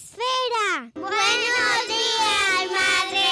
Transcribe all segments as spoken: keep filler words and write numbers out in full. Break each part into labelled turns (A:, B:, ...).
A: Esfera. Buenos días, Madre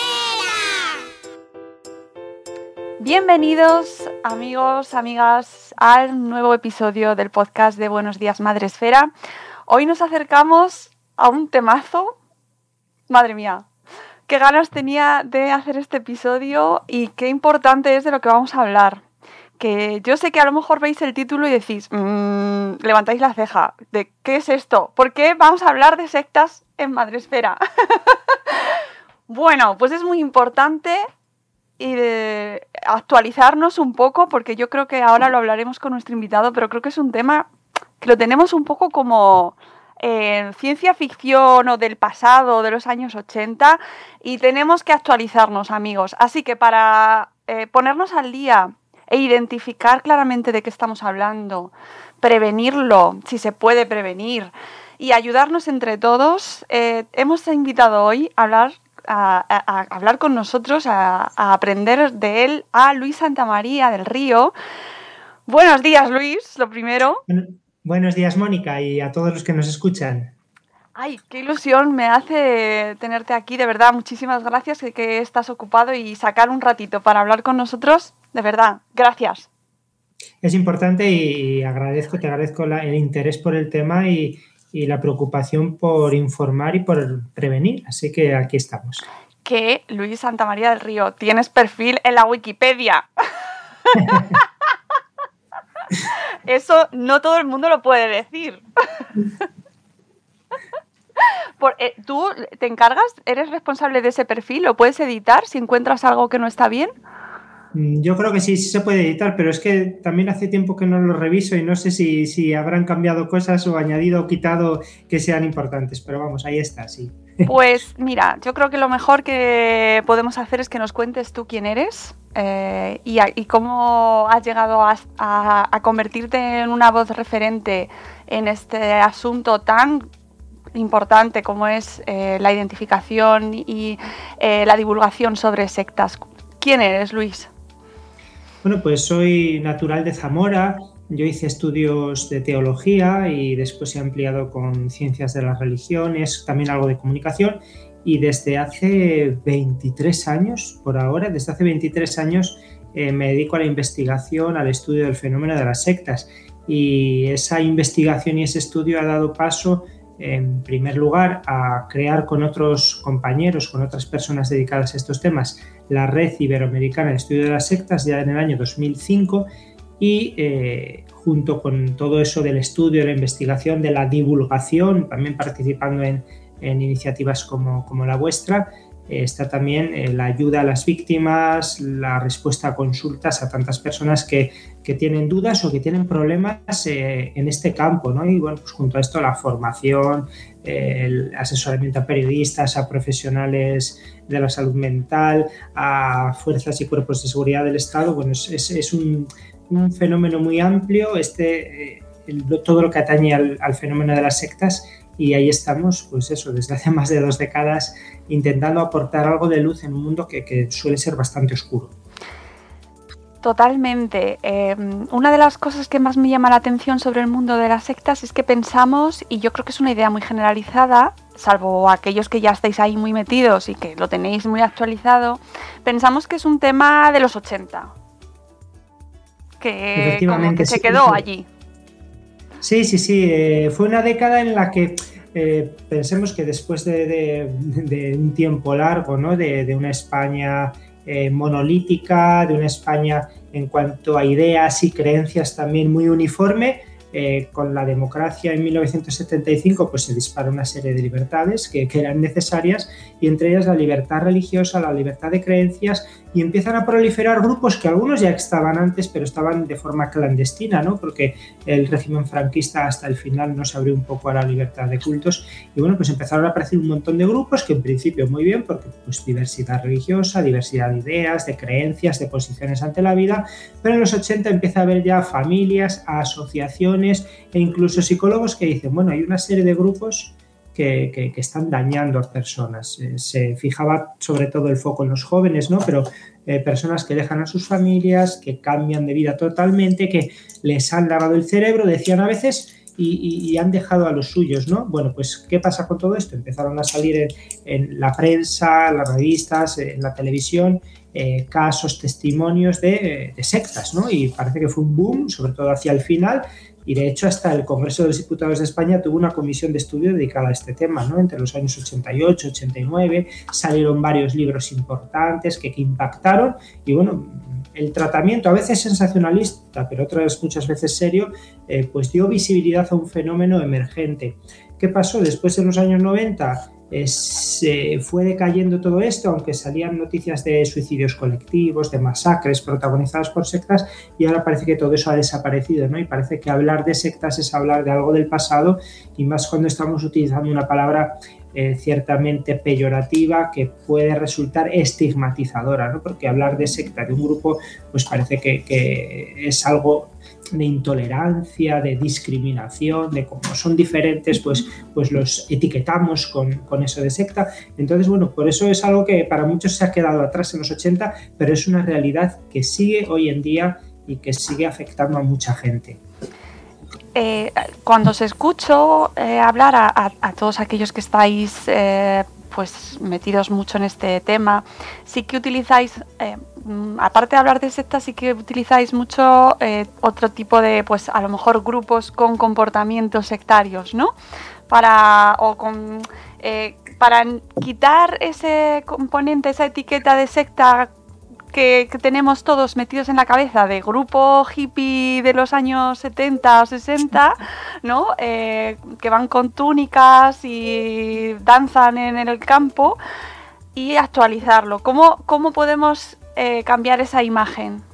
A: Esfera.
B: Bienvenidos, amigos, amigas, al nuevo episodio del podcast de Buenos días, Madre Esfera. Hoy nos acercamos a un temazo. Madre mía, qué ganas tenía de hacer este episodio y qué importante es de lo que vamos a hablar. Que yo sé que a lo mejor veis el título y decís, mmm, levantáis la ceja, de ¿qué es esto? ¿Por qué vamos a hablar de sectas en Madre Esfera? Bueno, pues es muy importante y de actualizarnos un poco, porque yo creo que ahora lo hablaremos con nuestro invitado, pero creo que es un tema que lo tenemos un poco como en eh, ciencia ficción o del pasado, de los años ochenta, y tenemos que actualizarnos, amigos. Así que para eh, ponernos al día e identificar claramente de qué estamos hablando, prevenirlo, si se puede prevenir, y ayudarnos entre todos, eh, hemos invitado hoy a hablar, a, a, a hablar con nosotros, a, a aprender de él, a Luis Santamaría del Río. Buenos días, Luis, lo primero.
C: Bueno, buenos días, Mónica, y a todos los que nos escuchan.
B: Ay, qué ilusión me hace tenerte aquí, de verdad, muchísimas gracias que, que estás ocupado y sacar un ratito para hablar con nosotros. De verdad, gracias.
C: Es importante y agradezco, te agradezco la, el interés por el tema y, y la preocupación por informar y por prevenir. Así que aquí estamos.
B: Que Luis Santamaría del Río, tienes perfil en la Wikipedia. Eso no todo el mundo lo puede decir. Por, eh, ¿Tú te encargas? ¿Eres responsable de ese perfil? ¿Lo puedes editar si encuentras algo que no está bien?
C: Yo creo que sí, sí se puede editar, pero es que también hace tiempo que no lo reviso y no sé si, si habrán cambiado cosas o añadido o quitado que sean importantes, pero vamos, ahí está, sí.
B: Pues mira, yo creo que lo mejor que podemos hacer es que nos cuentes tú quién eres eh, y, a, y cómo has llegado a, a, a convertirte en una voz referente en este asunto tan importante como es eh, la identificación y eh, la divulgación sobre sectas. ¿Quién eres, Luis?
C: Bueno, pues soy natural de Zamora. Yo hice estudios de teología y después he ampliado con ciencias de las religiones, también algo de comunicación, y desde hace veintitrés años, por ahora, desde hace veintitrés años eh, me dedico a la investigación, al estudio del fenómeno de las sectas, y esa investigación y ese estudio ha dado paso, en primer lugar, a crear con otros compañeros, con otras personas dedicadas a estos temas, la Red Iberoamericana de Estudio de las Sectas ya en el año dos mil cinco, y eh, junto con todo eso del estudio, de la investigación, de la divulgación, también participando en, en iniciativas como, como la vuestra, eh, está también eh, la ayuda a las víctimas, la respuesta a consultas a tantas personas que, que tienen dudas o que tienen problemas eh, en este campo, ¿no? Y bueno, pues junto a esto la formación, eh, el asesoramiento a periodistas, a profesionales de la salud mental, a fuerzas y cuerpos de seguridad del Estado. Bueno, es, es, es un, un fenómeno muy amplio, este, eh, el, todo lo que atañe al, al fenómeno de las sectas. Y ahí estamos, pues eso, desde hace más de dos décadas intentando aportar algo de luz en un mundo que, que suele ser bastante oscuro.
B: Totalmente. Eh, una de las cosas que más me llama la atención sobre el mundo de las sectas es que pensamos, y yo creo que es una idea muy generalizada, salvo aquellos que ya estáis ahí muy metidos y que lo tenéis muy actualizado, pensamos que es un tema de los ochenta, que como que se quedó sí, allí.
C: Sí, sí, sí. Eh, fue una década en la que eh, pensemos que después de, de, de un tiempo largo, ¿no? de, de una España eh, monolítica, de una España en cuanto a ideas y creencias también muy uniforme, eh, con la democracia en mil novecientos setenta y cinco pues se dispara una serie de libertades que, que eran necesarias, y entre ellas la libertad religiosa, la libertad de creencias, y empiezan a proliferar grupos que algunos ya estaban antes, pero estaban de forma clandestina, ¿no? Porque el régimen franquista hasta el final no se abrió un poco a la libertad de cultos, y bueno, pues empezaron a aparecer un montón de grupos que en principio muy bien, porque pues diversidad religiosa, diversidad de ideas, de creencias, de posiciones ante la vida, pero en los ochenta empieza a haber ya familias, asociaciones e incluso psicólogos que dicen, bueno, hay una serie de grupos Que, que, que están dañando a personas. Eh, se fijaba sobre todo el foco en los jóvenes, ¿no? Pero eh, personas que dejan a sus familias, que cambian de vida totalmente, que les han lavado el cerebro, decían a veces, y, y han dejado a los suyos, ¿no? Bueno, pues ¿qué pasa con todo esto? Empezaron a salir en, en la prensa, en las revistas, en la televisión, eh, casos, testimonios de, de sectas, ¿no? Y parece que fue un boom, sobre todo hacia el final, y de hecho hasta el Congreso de los Diputados de España tuvo una comisión de estudio dedicada a este tema, ¿no? Entre los años ochenta y ocho, ochenta y nueve salieron varios libros importantes que, que impactaron, y bueno, el tratamiento, a veces sensacionalista, pero otras muchas veces serio, eh, pues dio visibilidad a un fenómeno emergente. ¿Qué pasó? Después, en los años noventa, eh, se fue decayendo todo esto, aunque salían noticias de suicidios colectivos, de masacres protagonizadas por sectas, y ahora parece que todo eso ha desaparecido, ¿no? Y parece que hablar de sectas es hablar de algo del pasado, y más cuando estamos utilizando una palabra Eh, ciertamente peyorativa que puede resultar estigmatizadora, ¿no? Porque hablar de secta de un grupo pues parece que, que es algo de intolerancia, de discriminación, de cómo son diferentes, pues, pues los etiquetamos con, con eso de secta. Entonces, bueno, por eso es algo que para muchos se ha quedado atrás en los ochenta, pero es una realidad que sigue hoy en día y que sigue afectando a mucha gente.
B: Eh, cuando os escucho eh, hablar a, a, a todos aquellos que estáis eh, pues metidos mucho en este tema, sí que utilizáis, eh, aparte de hablar de sectas, sí que utilizáis mucho eh, otro tipo de, pues a lo mejor grupos con comportamientos sectarios, ¿no? Para, o con, eh, para quitar ese componente, esa etiqueta de secta Que, que tenemos todos metidos en la cabeza de grupo hippie de los años setenta o sesenta, ¿no? Eh, que van con túnicas y danzan en el campo, y actualizarlo. ¿Cómo, cómo podemos eh, cambiar esa imagen?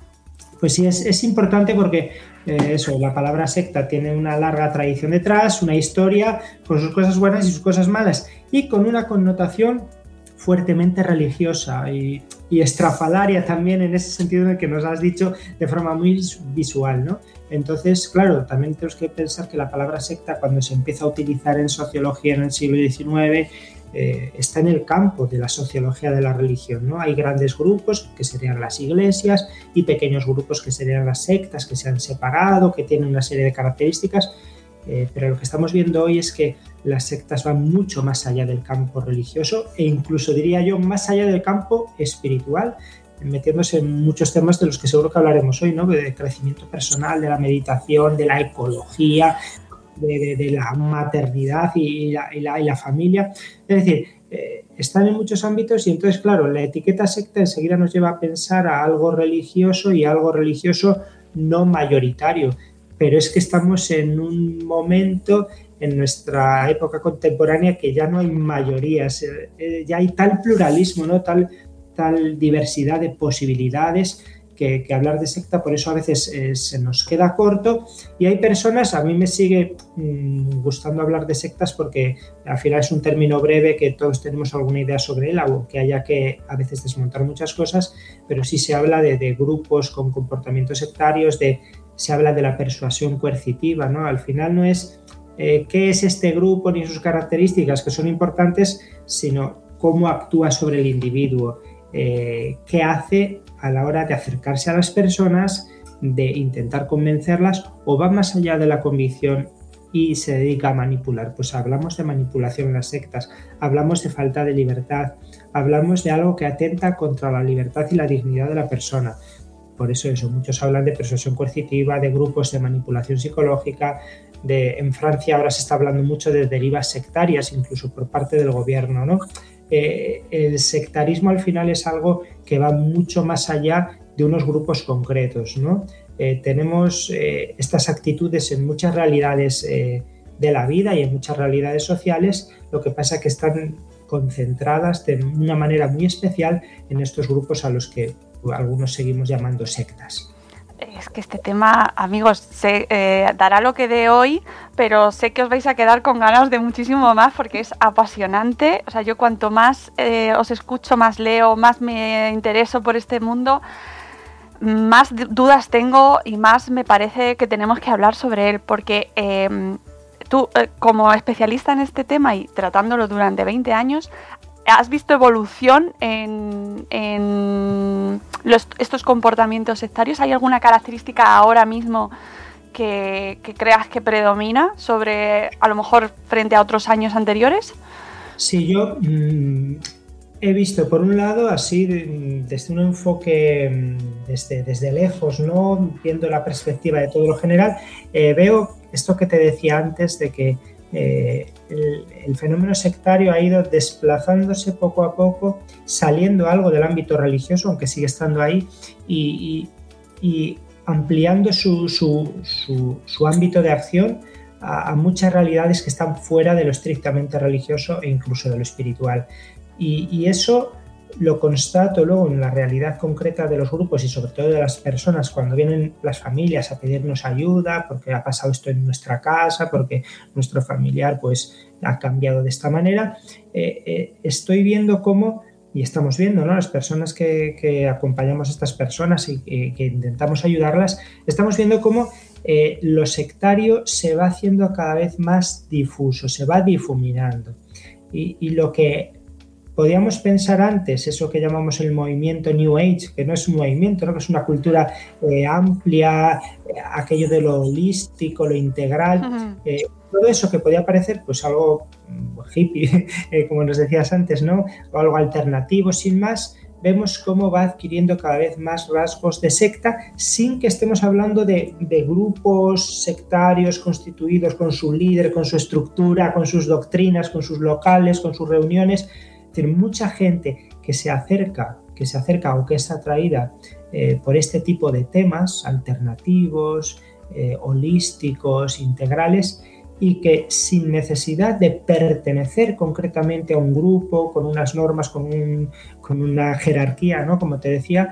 C: Pues sí, es, es importante porque eh, eso, la palabra secta tiene una larga tradición detrás, una historia con sus cosas buenas y sus cosas malas, y con una connotación fuertemente religiosa y, y estrafalaria también, en ese sentido en el que nos has dicho de forma muy visual, ¿no? Entonces, claro, también tenemos que pensar que la palabra secta, cuando se empieza a utilizar en sociología en el siglo diecinueve, eh, está en el campo de la sociología de la religión, ¿no? Hay grandes grupos que serían las iglesias y pequeños grupos que serían las sectas, que se han separado, que tienen una serie de características. Eh, pero lo que estamos viendo hoy es que las sectas van mucho más allá del campo religioso e incluso, diría yo, más allá del campo espiritual, metiéndose en muchos temas de los que seguro que hablaremos hoy, ¿no? De crecimiento personal, de la meditación, de la ecología, de, de, de la maternidad y la, y, la, y la familia. Es decir, eh, están en muchos ámbitos, y entonces, claro, la etiqueta secta enseguida nos lleva a pensar a algo religioso y algo religioso no mayoritario. Pero es que estamos en un momento en nuestra época contemporánea que ya no hay mayorías, eh, ya hay tal pluralismo, ¿no? tal, tal diversidad de posibilidades que, que hablar de secta por eso a veces eh, se nos queda corto, y hay personas, a mí me sigue mmm, gustando hablar de sectas porque al final es un término breve que todos tenemos alguna idea sobre él, aunque haya que a veces desmontar muchas cosas, pero sí se habla de, de grupos con comportamientos sectarios, de se habla de la persuasión coercitiva, ¿no? Al final no es eh, qué es este grupo ni sus características, que son importantes, sino cómo actúa sobre el individuo, eh, qué hace a la hora de acercarse a las personas, de intentar convencerlas, o va más allá de la convicción y se dedica a manipular. Pues hablamos de manipulación en las sectas, hablamos de falta de libertad, hablamos de algo que atenta contra la libertad y la dignidad de la persona. Por eso eso, muchos hablan de persuasión coercitiva, de grupos de manipulación psicológica, de, en Francia ahora se está hablando mucho de derivas sectarias, incluso por parte del gobierno, ¿no? Eh, el sectarismo al final es algo que va mucho más allá de unos grupos concretos, ¿no? Eh, tenemos eh, estas actitudes en muchas realidades eh, de la vida y en muchas realidades sociales, lo que pasa es que están concentradas de una manera muy especial en estos grupos a los que algunos seguimos llamando sectas.
B: Es que este tema, amigos, se eh, dará lo que dé hoy, pero sé que os vais a quedar con ganas de muchísimo más porque es apasionante. O sea, yo cuanto más eh, os escucho, más leo, más me intereso por este mundo, más dudas tengo y más me parece que tenemos que hablar sobre él, porque eh, tú, eh, como especialista en este tema y tratándolo durante veinte años, ¿has visto evolución en, en los, estos comportamientos sectarios? ¿Hay alguna característica ahora mismo que, que creas que predomina sobre, a lo mejor, frente a otros años anteriores?
C: Sí, yo mmm, he visto, por un lado, así desde un enfoque desde, desde lejos, ¿no? Viendo la perspectiva de todo lo general, eh, veo esto que te decía antes de que eh, el, el fenómeno sectario ha ido desplazándose poco a poco, saliendo algo del ámbito religioso, aunque sigue estando ahí, y, y, y ampliando su, su, su, su ámbito de acción a, a muchas realidades que están fuera de lo estrictamente religioso e incluso de lo espiritual. Y, y eso lo constato luego en la realidad concreta de los grupos y sobre todo de las personas cuando vienen las familias a pedirnos ayuda porque ha pasado esto en nuestra casa, porque nuestro familiar pues ha cambiado de esta manera. Eh, eh, estoy viendo cómo, y estamos viendo, ¿no? Las personas que, que acompañamos a estas personas y que, que intentamos ayudarlas, estamos viendo cómo eh, lo sectario se va haciendo cada vez más difuso, se va difuminando. Y, y lo que podíamos pensar antes, eso que llamamos el movimiento New Age, que no es un movimiento, ¿no? Que es una cultura eh, amplia, eh, aquello de lo holístico, lo integral, uh-huh. eh, todo eso que podía parecer pues algo hippie, eh, como nos decías antes, ¿no? O algo alternativo, sin más, vemos cómo va adquiriendo cada vez más rasgos de secta sin que estemos hablando de, de grupos sectarios constituidos con su líder, con su estructura, con sus doctrinas, con sus locales, con sus reuniones. Es decir, mucha gente que se acerca, que se acerca o que es atraída eh, por este tipo de temas alternativos, eh, holísticos, integrales, y que sin necesidad de pertenecer concretamente a un grupo, con unas normas, con, un, con una jerarquía, ¿no? Como te decía,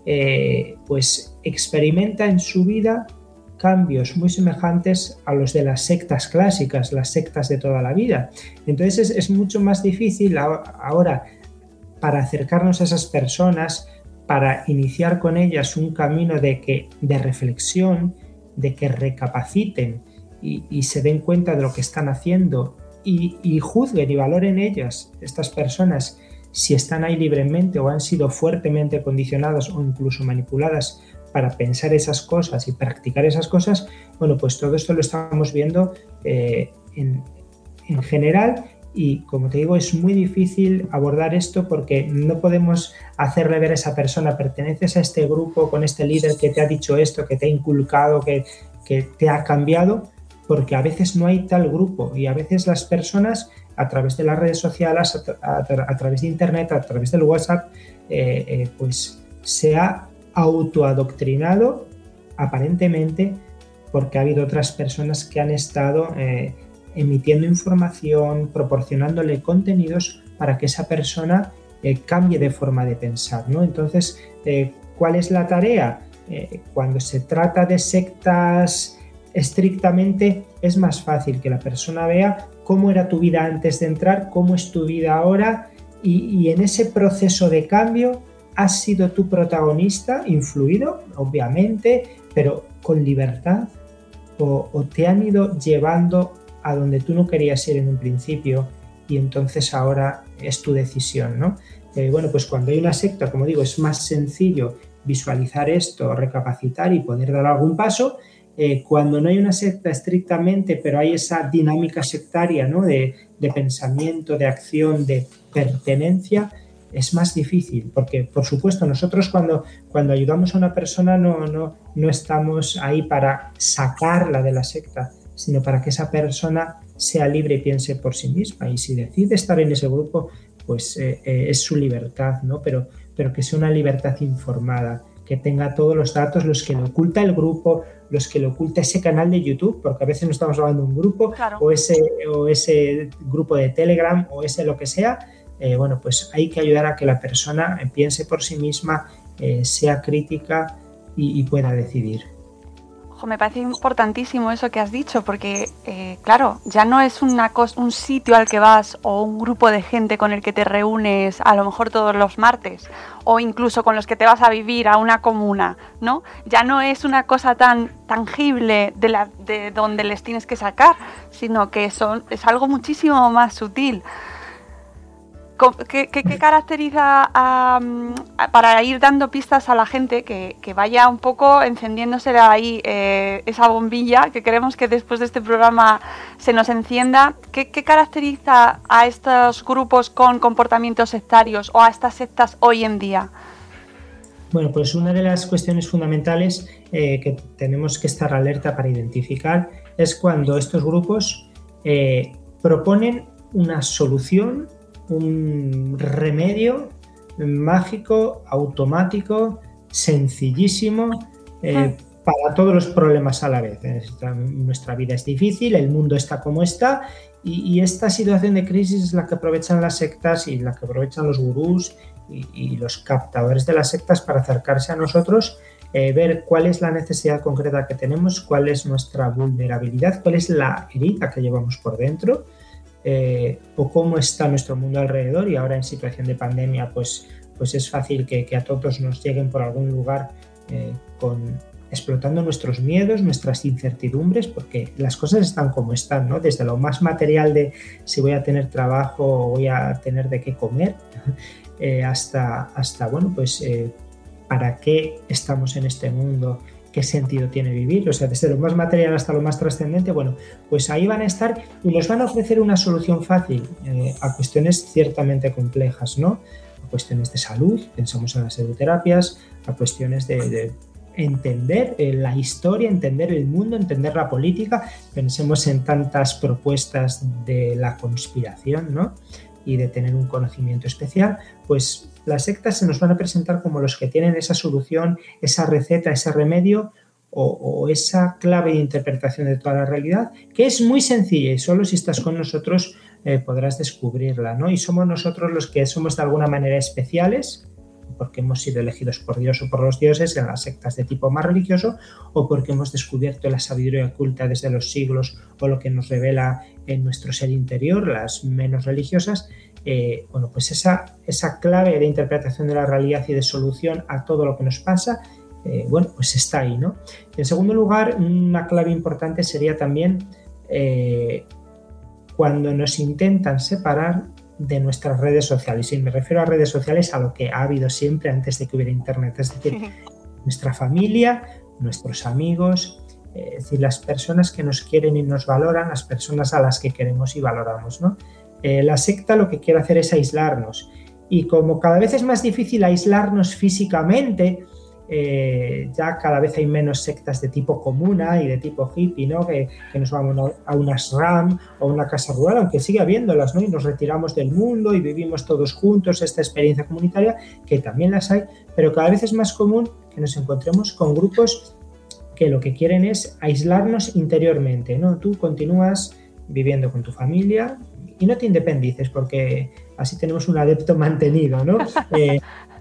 C: eh, pues experimenta en su vida cambios muy semejantes a los de las sectas clásicas, las sectas de toda la vida. Entonces es, es mucho más difícil ahora para acercarnos a esas personas, para iniciar con ellas un camino de, que, de reflexión, de que recapaciten y, y se den cuenta de lo que están haciendo y, y juzguen y valoren ellas, estas personas, si están ahí libremente o han sido fuertemente condicionadas o incluso manipuladas para pensar esas cosas y practicar esas cosas. Bueno, pues todo esto lo estamos viendo eh, en, en general y, como te digo, es muy difícil abordar esto porque no podemos hacerle ver a esa persona, perteneces a este grupo con este líder que te ha dicho esto, que te ha inculcado, que, que te ha cambiado, porque a veces no hay tal grupo y a veces las personas a través de las redes sociales, a, tra- a, tra- a través de internet, a través del WhatsApp, eh, eh, pues se ha autoadoctrinado aparentemente porque ha habido otras personas que han estado eh, emitiendo información, proporcionándole contenidos para que esa persona eh, cambie de forma de pensar, ¿no? Entonces, eh, ¿cuál es la tarea? Eh, cuando se trata de sectas estrictamente, es más fácil que la persona vea cómo era tu vida antes de entrar, cómo es tu vida ahora y, y en ese proceso de cambio has sido tu protagonista, influido, obviamente, pero con libertad, o, o te han ido llevando a donde tú no querías ir en un principio y entonces ahora es tu decisión, ¿no? Eh, bueno, pues cuando hay una secta, como digo, es más sencillo visualizar esto, recapacitar y poder dar algún paso. Eh, cuando no hay una secta estrictamente, pero hay esa dinámica sectaria, ¿no? de, de pensamiento, de acción, de pertenencia, es más difícil, porque por supuesto nosotros cuando, cuando ayudamos a una persona no, no, no estamos ahí para sacarla de la secta, sino para que esa persona sea libre y piense por sí misma, y si decide estar en ese grupo, pues eh, eh, es su libertad, ¿no? Pero, pero que sea una libertad informada, que tenga todos los datos, los que le oculta el grupo, los que le oculta ese canal de YouTube, porque a veces no estamos hablando de un grupo, claro. o, ese, o ese grupo de Telegram, o ese lo que sea. Eh, bueno, pues hay que ayudar a que la persona piense por sí misma, eh, sea crítica y, y pueda decidir.
B: Ojo, me parece importantísimo eso que has dicho, porque, eh, claro, ya no es una cos- un sitio al que vas o un grupo de gente con el que te reúnes a lo mejor todos los martes o incluso con los que te vas a vivir a una comuna, ¿no? Ya no es una cosa tan tangible de, la, de donde les tienes que sacar, sino que son, es algo muchísimo más sutil. ¿Qué, qué, qué caracteriza a, a, para ir dando pistas a la gente que, que vaya un poco encendiéndose de ahí eh, esa bombilla que queremos que después de este programa se nos encienda? ¿Qué, qué caracteriza a estos grupos con comportamientos sectarios o a estas sectas hoy en día?
C: Bueno, pues una de las cuestiones fundamentales eh, que tenemos que estar alerta para identificar es cuando estos grupos eh, proponen una solución, un remedio mágico, automático, sencillísimo eh, para todos los problemas a la vez. Nuestra, nuestra vida es difícil, el mundo está como está y, y esta situación de crisis es la que aprovechan las sectas y la que aprovechan los gurús y, y los captadores de las sectas para acercarse a nosotros, eh, ver cuál es la necesidad concreta que tenemos, cuál es nuestra vulnerabilidad, cuál es la herida que llevamos por dentro. Eh, o cómo está nuestro mundo alrededor, y ahora en situación de pandemia pues, pues es fácil que, que a todos nos lleguen por algún lugar eh, con, explotando nuestros miedos, nuestras incertidumbres, porque las cosas están como están, ¿no? Desde lo más material de si voy a tener trabajo o voy a tener de qué comer, eh, hasta, hasta, bueno, pues eh, ¿para qué estamos en este mundo? ¿Qué sentido tiene vivir? O sea, desde lo más material hasta lo más trascendente, bueno, pues ahí van a estar y nos van a ofrecer una solución fácil eh, a cuestiones ciertamente complejas, ¿no? A cuestiones de salud, pensamos en las pseudoterapias, a cuestiones de, de entender eh, la historia, entender el mundo, entender la política, pensemos en tantas propuestas de la conspiración, ¿no? Y de tener un conocimiento especial, pues las sectas se nos van a presentar como los que tienen esa solución, esa receta, ese remedio o, o esa clave de interpretación de toda la realidad, que es muy sencilla y solo si estás con nosotros eh, podrás descubrirla, ¿no? Y somos nosotros los que somos de alguna manera especiales, porque hemos sido elegidos por Dios o por los dioses en las sectas de tipo más religioso, o porque hemos descubierto la sabiduría oculta desde los siglos o lo que nos revela en nuestro ser interior, las menos religiosas. Eh, bueno, pues esa, esa clave de interpretación de la realidad y de solución a todo lo que nos pasa, eh, bueno, pues está ahí, ¿no? En segundo lugar, una clave importante sería también eh, cuando nos intentan separar de nuestras redes sociales. Y me refiero a redes sociales a lo que ha habido siempre antes de que hubiera internet, es decir, nuestra familia, nuestros amigos, eh, es decir, las personas que nos quieren y nos valoran, las personas a las que queremos y valoramos, ¿no? Eh, la secta lo que quiere hacer es aislarnos, y como cada vez es más difícil aislarnos físicamente, eh, ya cada vez hay menos sectas de tipo comuna y de tipo hippie, ¿no? Que, que nos vamos a una ashram o una casa rural, aunque sigue habiéndolas, ¿no? Y nos retiramos del mundo y vivimos todos juntos esta experiencia comunitaria, que también las hay, pero cada vez es más común que nos encontremos con grupos que lo que quieren es aislarnos interiormente, ¿no? Tú continúas viviendo con tu familia y no te independices, porque así tenemos un adepto mantenido, ¿no? Eh,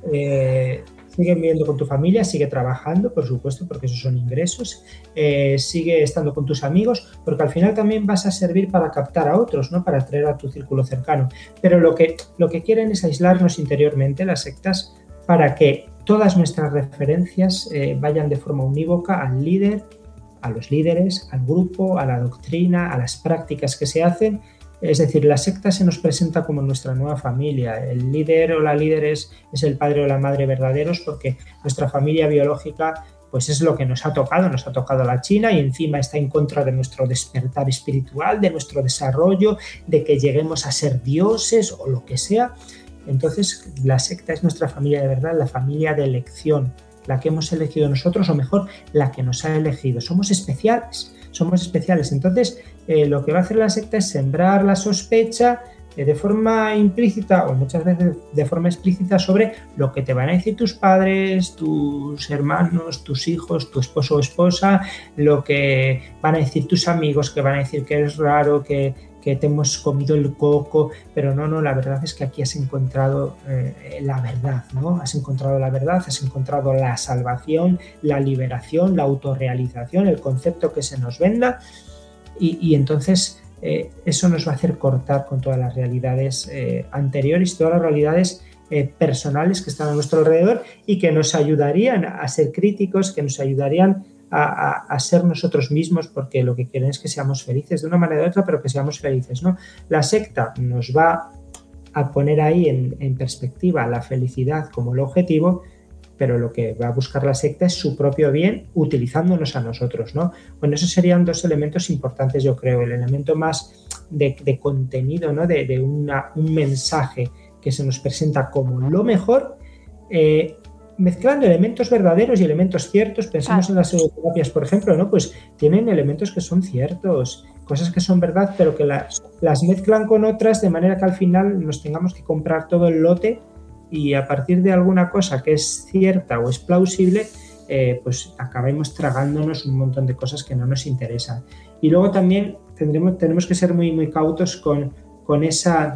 C: eh, sigue viviendo con tu familia, sigue trabajando, por supuesto, porque esos son ingresos, eh, sigue estando con tus amigos, porque al final también vas a servir para captar a otros, ¿no? Para atraer a tu círculo cercano. Pero lo que, lo que quieren es aislarnos interiormente, las sectas, para que todas nuestras referencias eh, vayan de forma unívoca al líder, a los líderes, al grupo, a la doctrina, a las prácticas que se hacen. Es decir, la secta se nos presenta como nuestra nueva familia. El líder o la líder es, es el padre o la madre verdaderos, porque nuestra familia biológica pues es lo que nos ha tocado, nos ha tocado la China, y encima está en contra de nuestro despertar espiritual, de nuestro desarrollo, de que lleguemos a ser dioses o lo que sea. Entonces, la secta es nuestra familia de verdad, la familia de elección, la que hemos elegido nosotros, o mejor, la que nos ha elegido. Somos especiales, somos especiales. Entonces, eh, lo que va a hacer la secta es sembrar la sospecha eh, de forma implícita o muchas veces de forma explícita sobre lo que te van a decir tus padres, tus hermanos, tus hijos, tu esposo o esposa, lo que van a decir tus amigos, que van a decir que eres raro, que, que te hemos comido el coco, pero no, no, la verdad es que aquí has encontrado eh, la verdad, ¿no? Has encontrado la verdad, has encontrado la salvación, la liberación, la autorrealización, el concepto que se nos venda, y, y entonces eh, eso nos va a hacer cortar con todas las realidades eh, anteriores, todas las realidades eh, personales que están a nuestro alrededor y que nos ayudarían a ser críticos, que nos ayudarían A, a, a ser nosotros mismos, porque lo que quieren es que seamos felices de una manera u otra, pero que seamos felices, ¿no? La secta nos va a poner ahí en, en perspectiva la felicidad como el objetivo, pero lo que va a buscar la secta es su propio bien utilizándonos a nosotros, ¿no? Bueno, esos serían dos elementos importantes, yo creo. El elemento más de, de contenido, ¿no? De, de una, un mensaje que se nos presenta como lo mejor, eh, mezclando elementos verdaderos y elementos ciertos. Pensamos en las psicoterapias, por ejemplo, ¿no? Pues tienen elementos que son ciertos, cosas que son verdad, pero que las, las mezclan con otras de manera que al final nos tengamos que comprar todo el lote y a partir de alguna cosa que es cierta o es plausible, eh, pues acabemos tragándonos un montón de cosas que no nos interesan. Y luego también tendremos, tenemos que ser muy, muy cautos con, con, esa,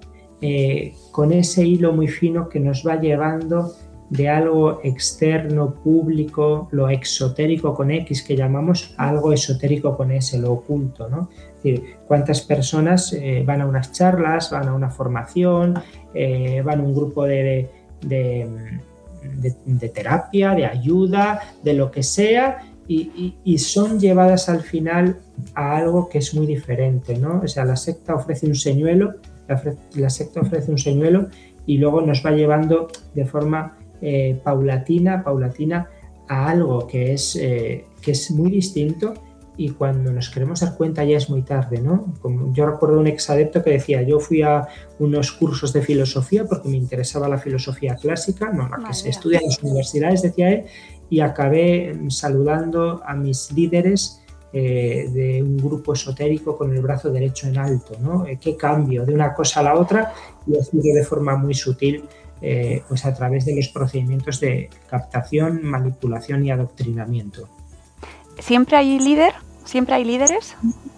C: eh, con ese hilo muy fino que nos va llevando de algo externo, público, lo exotérico con X que llamamos, a algo esotérico con S, lo oculto, ¿no? Es decir, cuántas personas eh, van a unas charlas, van a una formación, eh, van a un grupo de, de, de, de terapia, de ayuda, de lo que sea, y, y, y son llevadas al final a algo que es muy diferente, ¿no? O sea, la secta ofrece un señuelo, la, la secta ofrece un señuelo y luego nos va llevando de forma Eh, paulatina, paulatina a algo que es, eh, que es muy distinto y cuando nos queremos dar cuenta ya es muy tarde, ¿no? Como yo recuerdo un exadepto que decía, yo fui a unos cursos de filosofía porque me interesaba la filosofía clásica, no la que se estudia en las universidades, decía él, y acabé saludando a mis líderes eh, de un grupo esotérico con el brazo derecho en alto, ¿no? Eh, ¿Qué cambio de una cosa a la otra? Y así de forma muy sutil Eh, pues a través de los procedimientos de captación, manipulación y adoctrinamiento.
B: ¿Siempre hay líder? ¿Siempre hay líderes?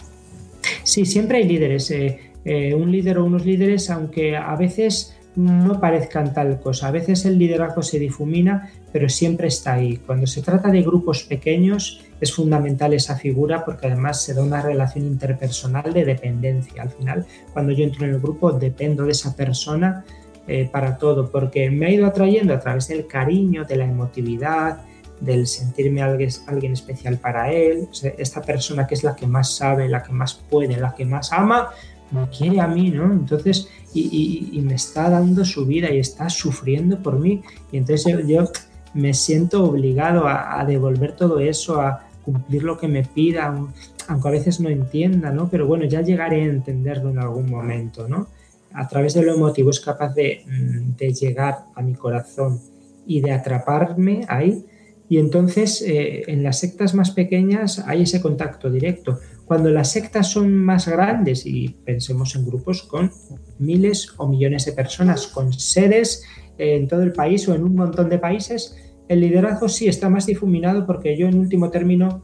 C: Sí, siempre hay líderes. Eh, eh, un líder o unos líderes, aunque a veces no parezcan tal cosa. A veces el liderazgo se difumina, pero siempre está ahí. Cuando se trata de grupos pequeños es fundamental esa figura porque además se da una relación interpersonal de dependencia. Al final, cuando yo entro en el grupo, dependo de esa persona Eh, para todo, porque me ha ido atrayendo a través del cariño, de la emotividad, del sentirme alguien, alguien especial para él. O sea, esta persona que es la que más sabe, la que más puede, la que más ama, me quiere a mí, ¿no? Entonces, y, y, y me está dando su vida y está sufriendo por mí. Y entonces yo, yo me siento obligado a, a devolver todo eso, a cumplir lo que me pida, aunque a veces no entienda, ¿no? Pero bueno, ya llegaré a entenderlo en algún momento, ¿no? A través de lo emotivo es capaz de, de llegar a mi corazón y de atraparme ahí. Y entonces eh, en las sectas más pequeñas hay ese contacto directo. Cuando las sectas son más grandes, y pensemos en grupos con miles o millones de personas, con sedes eh, en todo el país o en un montón de países, el liderazgo sí está más difuminado porque yo en último término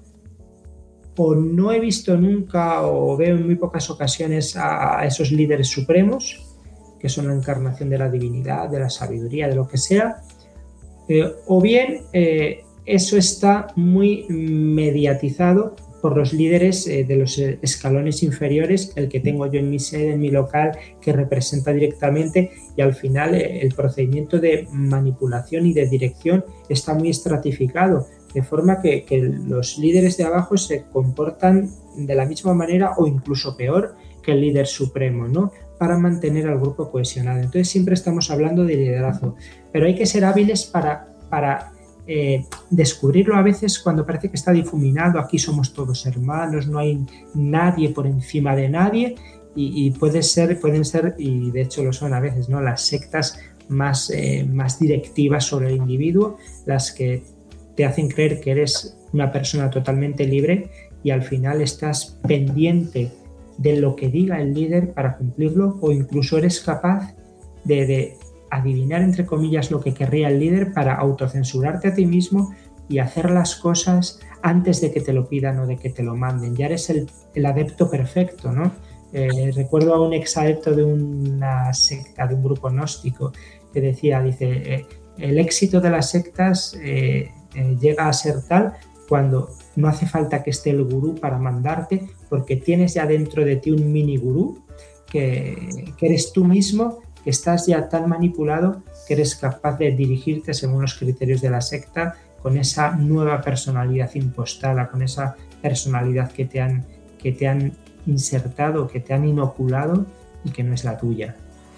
C: o no he visto nunca o veo en muy pocas ocasiones a esos líderes supremos, que son la encarnación de la divinidad, de la sabiduría, de lo que sea, eh, o bien eh, eso está muy mediatizado por los líderes eh, de los escalones inferiores, el que tengo yo en mi sede, en mi local, que representa directamente, y al final eh, el procedimiento de manipulación y de dirección está muy estratificado, de forma que, que los líderes de abajo se comportan de la misma manera o incluso peor que el líder supremo, ¿no? Para mantener al grupo cohesionado. Entonces siempre estamos hablando de liderazgo, pero hay que ser hábiles para, para eh, descubrirlo a veces cuando parece que está difuminado, aquí somos todos hermanos, no hay nadie por encima de nadie, y, y puede ser, pueden ser, y de hecho lo son a veces, ¿no? Las sectas más, eh, más directivas sobre el individuo, las que te hacen creer que eres una persona totalmente libre y al final estás pendiente de lo que diga el líder para cumplirlo, o incluso eres capaz de, de adivinar, entre comillas, lo que querría el líder para autocensurarte a ti mismo y hacer las cosas antes de que te lo pidan o de que te lo manden. Ya eres el, el adepto perfecto, ¿no? Eh, recuerdo a un exadepto de una secta, de un grupo gnóstico, que decía, dice, eh, el éxito de las sectas eh, eh, llega a ser tal cuando no hace falta que esté el gurú para mandarte, porque tienes ya dentro de ti un mini gurú, que, que eres tú mismo, que estás ya tan manipulado que eres capaz de dirigirte según los criterios de la secta, con esa nueva personalidad impostada, con esa personalidad que te han, que te han insertado, que te han inoculado y que no es la tuya.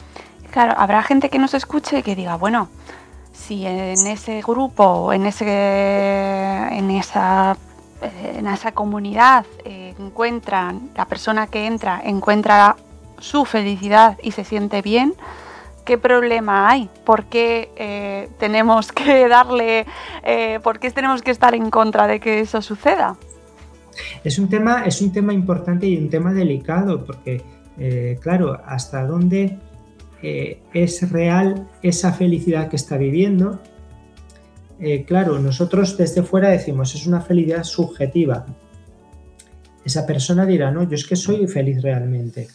B: Claro, habrá gente que nos escuche y que diga, bueno, si en ese grupo, en ese, en esa, en esa comunidad eh, encuentran, la persona que entra encuentra su felicidad y se siente bien, ¿qué problema hay? ¿Por qué eh, tenemos que darle, eh, por qué tenemos que estar en contra de que eso suceda?
C: Es un tema, es un tema importante y un tema delicado, porque, eh, claro, hasta dónde eh, es real esa felicidad que está viviendo. Eh, claro, nosotros desde fuera decimos, es una felicidad subjetiva. Esa persona dirá, no, yo es que soy feliz realmente.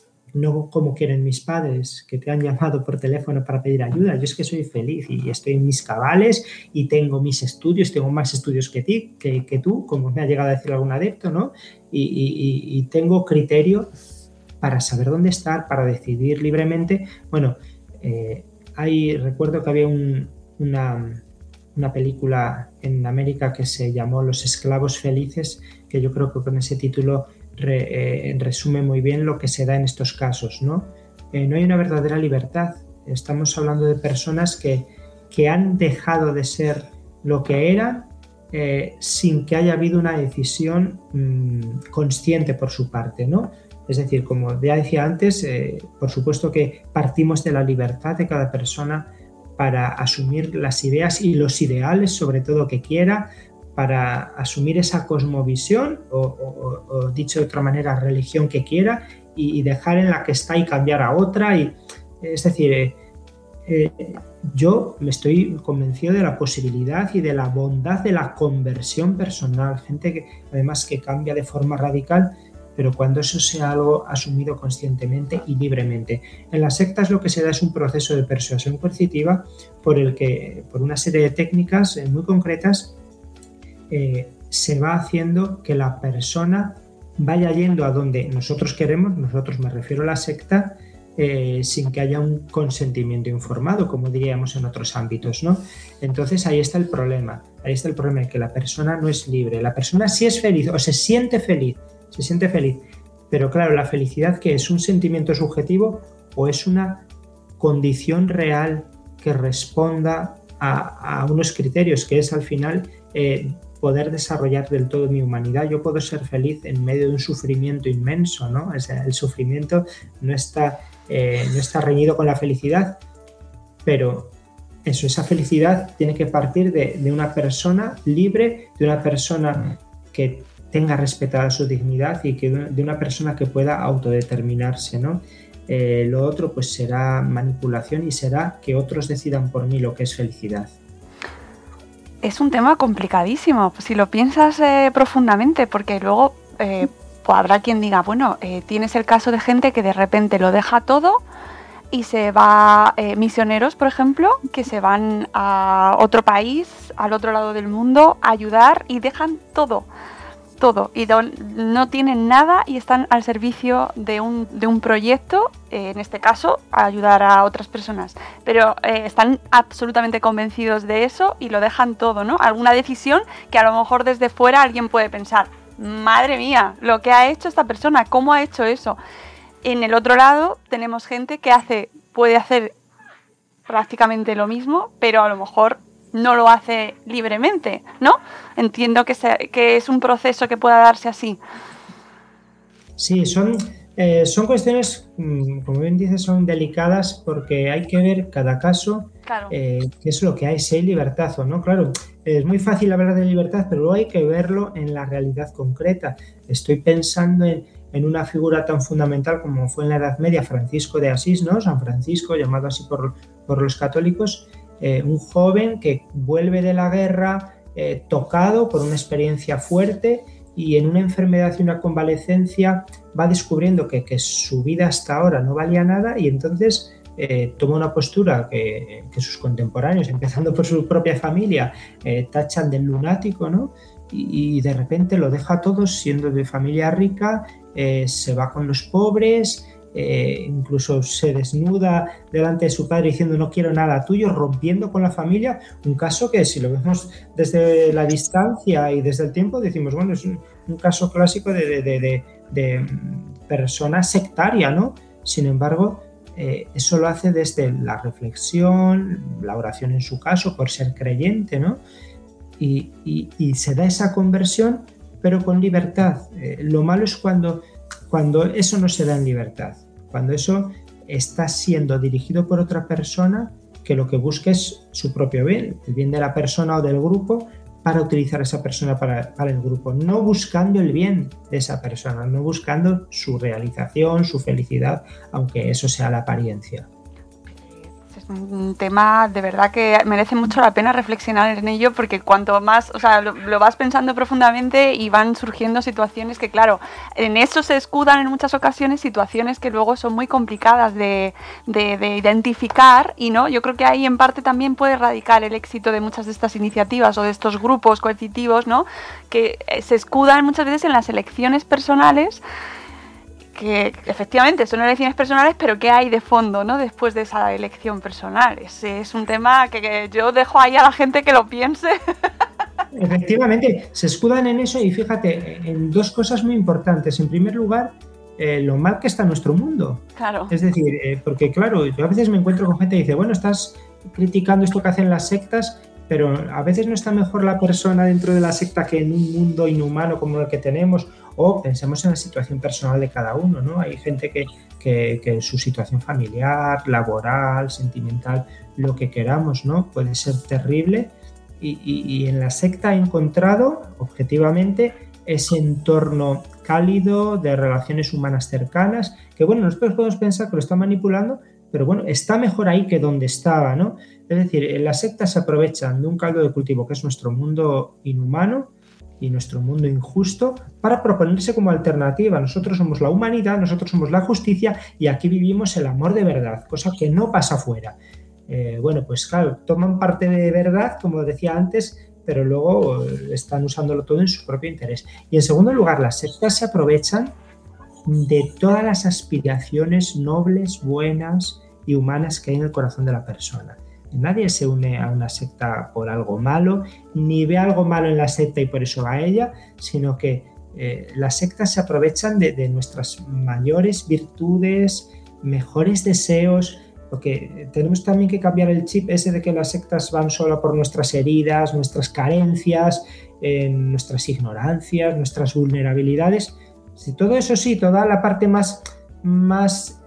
C: No como quieren mis padres, que te han llamado por teléfono para pedir ayuda. Yo es que soy feliz y estoy en mis cabales y tengo mis estudios, tengo más estudios que, ti, que, que tú, como me ha llegado a decir algún adepto, ¿no? Y, y, y tengo criterio para saber dónde estar, para decidir libremente. Bueno, eh, hay, recuerdo que había un, una, una película en América que se llamó Los esclavos felices, que yo creo que con ese título Re, eh, resume muy bien lo que se da en estos casos, ¿no? Eh, no hay una verdadera libertad. Estamos hablando de personas que, que han dejado de ser lo que eran eh, sin que haya habido una decisión mmm, consciente por su parte, ¿no? Es decir, como ya decía antes, eh, por supuesto que partimos de la libertad de cada persona para asumir las ideas y los ideales, sobre todo, que quiera, para asumir esa cosmovisión o, o, o dicho de otra manera, religión que quiera y, y dejar en la que está y cambiar a otra. Y, es decir, eh, eh, yo me estoy convencido de la posibilidad y de la bondad de la conversión personal, gente que además que cambia de forma radical, pero cuando eso sea algo asumido conscientemente y libremente. En las sectas lo que se da es un proceso de persuasión coercitiva por el que, por una serie de técnicas muy concretas, Eh, se va haciendo que la persona vaya yendo a donde nosotros queremos, nosotros me refiero a la secta, eh, sin que haya un consentimiento informado, como diríamos en otros ámbitos, ¿no? Entonces ahí está el problema, ahí está el problema de que la persona no es libre, la persona sí es feliz o se siente feliz, se siente feliz, pero claro, la felicidad ¿qué es? ¿Un sentimiento subjetivo o es una condición real que responda a, a unos criterios, que es al final eh, poder desarrollar del todo mi humanidad? Yo puedo ser feliz en medio de un sufrimiento inmenso, ¿no? O sea, el sufrimiento no está, eh, no está reñido con la felicidad, pero eso, esa felicidad tiene que partir de, de una persona libre, de una persona que tenga respetada su dignidad y que de una persona que pueda autodeterminarse, ¿no? Eh, lo otro pues será manipulación y será que otros decidan por mí lo que es felicidad.
B: Es un tema complicadísimo, si lo piensas eh, profundamente, porque luego eh, pues habrá quien diga, bueno, eh, tienes el caso de gente que de repente lo deja todo y se va, eh, misioneros, por ejemplo, que se van a otro país, al otro lado del mundo, a ayudar y dejan todo, todo, y don, no tienen nada y están al servicio de un, de un proyecto, eh, en este caso, a ayudar a otras personas, pero eh, están absolutamente convencidos de eso y lo dejan todo, ¿no? Alguna decisión que a lo mejor desde fuera alguien puede pensar, madre mía, lo que ha hecho esta persona, ¿cómo ha hecho eso? En el otro lado tenemos gente que hace, puede hacer prácticamente lo mismo, pero a lo mejor no lo hace libremente, ¿no? Entiendo que, se, que es un proceso que pueda darse así.
C: Sí, son, eh, son cuestiones, como bien dices, son delicadas porque hay que ver cada caso, claro. eh, qué es lo que hay, si hay libertad o no. Claro, es muy fácil hablar de libertad, pero luego hay que verlo en la realidad concreta. Estoy pensando en, en una figura tan fundamental como fue en la Edad Media Francisco de Asís, ¿no? San Francisco, llamado así por, por los católicos. Eh, un joven que vuelve de la guerra eh, tocado por una experiencia fuerte y en una enfermedad y una convalecencia va descubriendo que, que su vida hasta ahora no valía nada y entonces eh, toma una postura que, que sus contemporáneos, empezando por su propia familia, eh, tachan de lunático, ¿no? Y, y de repente lo deja todo siendo de familia rica, eh, se va con los pobres. Eh, incluso se desnuda delante de su padre diciendo no quiero nada tuyo, rompiendo con la familia, un caso que si lo vemos desde la distancia y desde el tiempo decimos, bueno, es un, un caso clásico de, de, de, de, de persona sectaria, ¿no? Sin embargo, eh, eso lo hace desde la reflexión, la oración en su caso, por ser creyente, ¿no? Y, y, y se da esa conversión, pero con libertad. Eh, lo malo es cuando, cuando eso no se da en libertad, cuando eso está siendo dirigido por otra persona que lo que busca es su propio bien, el bien de la persona o del grupo, para utilizar a esa persona para, para el grupo, no buscando el bien de esa persona, no buscando su realización, su felicidad, aunque eso sea la apariencia.
B: Es un tema de verdad que merece mucho la pena reflexionar en ello, porque cuanto más, o sea, lo, lo vas pensando profundamente y van surgiendo situaciones que, claro, en eso se escudan en muchas ocasiones situaciones que luego son muy complicadas de, de, de identificar, y no, yo creo que ahí en parte también puede radicar el éxito de muchas de estas iniciativas o de estos grupos coercitivos, ¿no? Que se escudan muchas veces en las elecciones personales, que efectivamente son elecciones personales, pero ¿qué hay de fondo, ¿no? Después de esa elección personal? Ese es un tema que, que yo dejo ahí a la gente que lo piense.
C: Efectivamente, se escudan en eso y fíjate, en dos cosas muy importantes. En primer lugar, eh, lo mal que está nuestro mundo.
B: Claro.
C: Es decir, eh, porque claro, yo a veces me encuentro con gente que dice, bueno, estás criticando esto que hacen las sectas, pero a veces no está mejor la persona dentro de la secta que en un mundo inhumano como el que tenemos. O pensemos en la situación personal de cada uno, ¿no? Hay gente que, que, que su situación familiar, laboral, sentimental, lo que queramos, ¿no? Puede ser terrible y, y, y en la secta he encontrado, objetivamente, ese entorno cálido de relaciones humanas cercanas, que bueno, nosotros podemos pensar que lo está manipulando, pero bueno, está mejor ahí que donde estaba, ¿no? Es decir, en las sectas se aprovechan de un caldo de cultivo que es nuestro mundo inhumano y nuestro mundo injusto para proponerse como alternativa. Nosotros somos la humanidad, nosotros somos la justicia y aquí vivimos el amor de verdad, cosa que no pasa afuera. Eh, bueno, pues claro, toman parte de verdad, como decía antes, pero luego están usándolo todo en su propio interés. Y en segundo lugar, las sectas se aprovechan de todas las aspiraciones nobles, buenas y humanas que hay en el corazón de la persona. Nadie se une a una secta por algo malo, ni ve algo malo en la secta y por eso va a ella, sino que eh, las sectas se aprovechan de, de nuestras mayores virtudes, mejores deseos, porque tenemos también que cambiar el chip ese de que las sectas van solo por nuestras heridas, nuestras carencias, eh, nuestras ignorancias, nuestras vulnerabilidades. Si todo eso sí, toda la parte más, más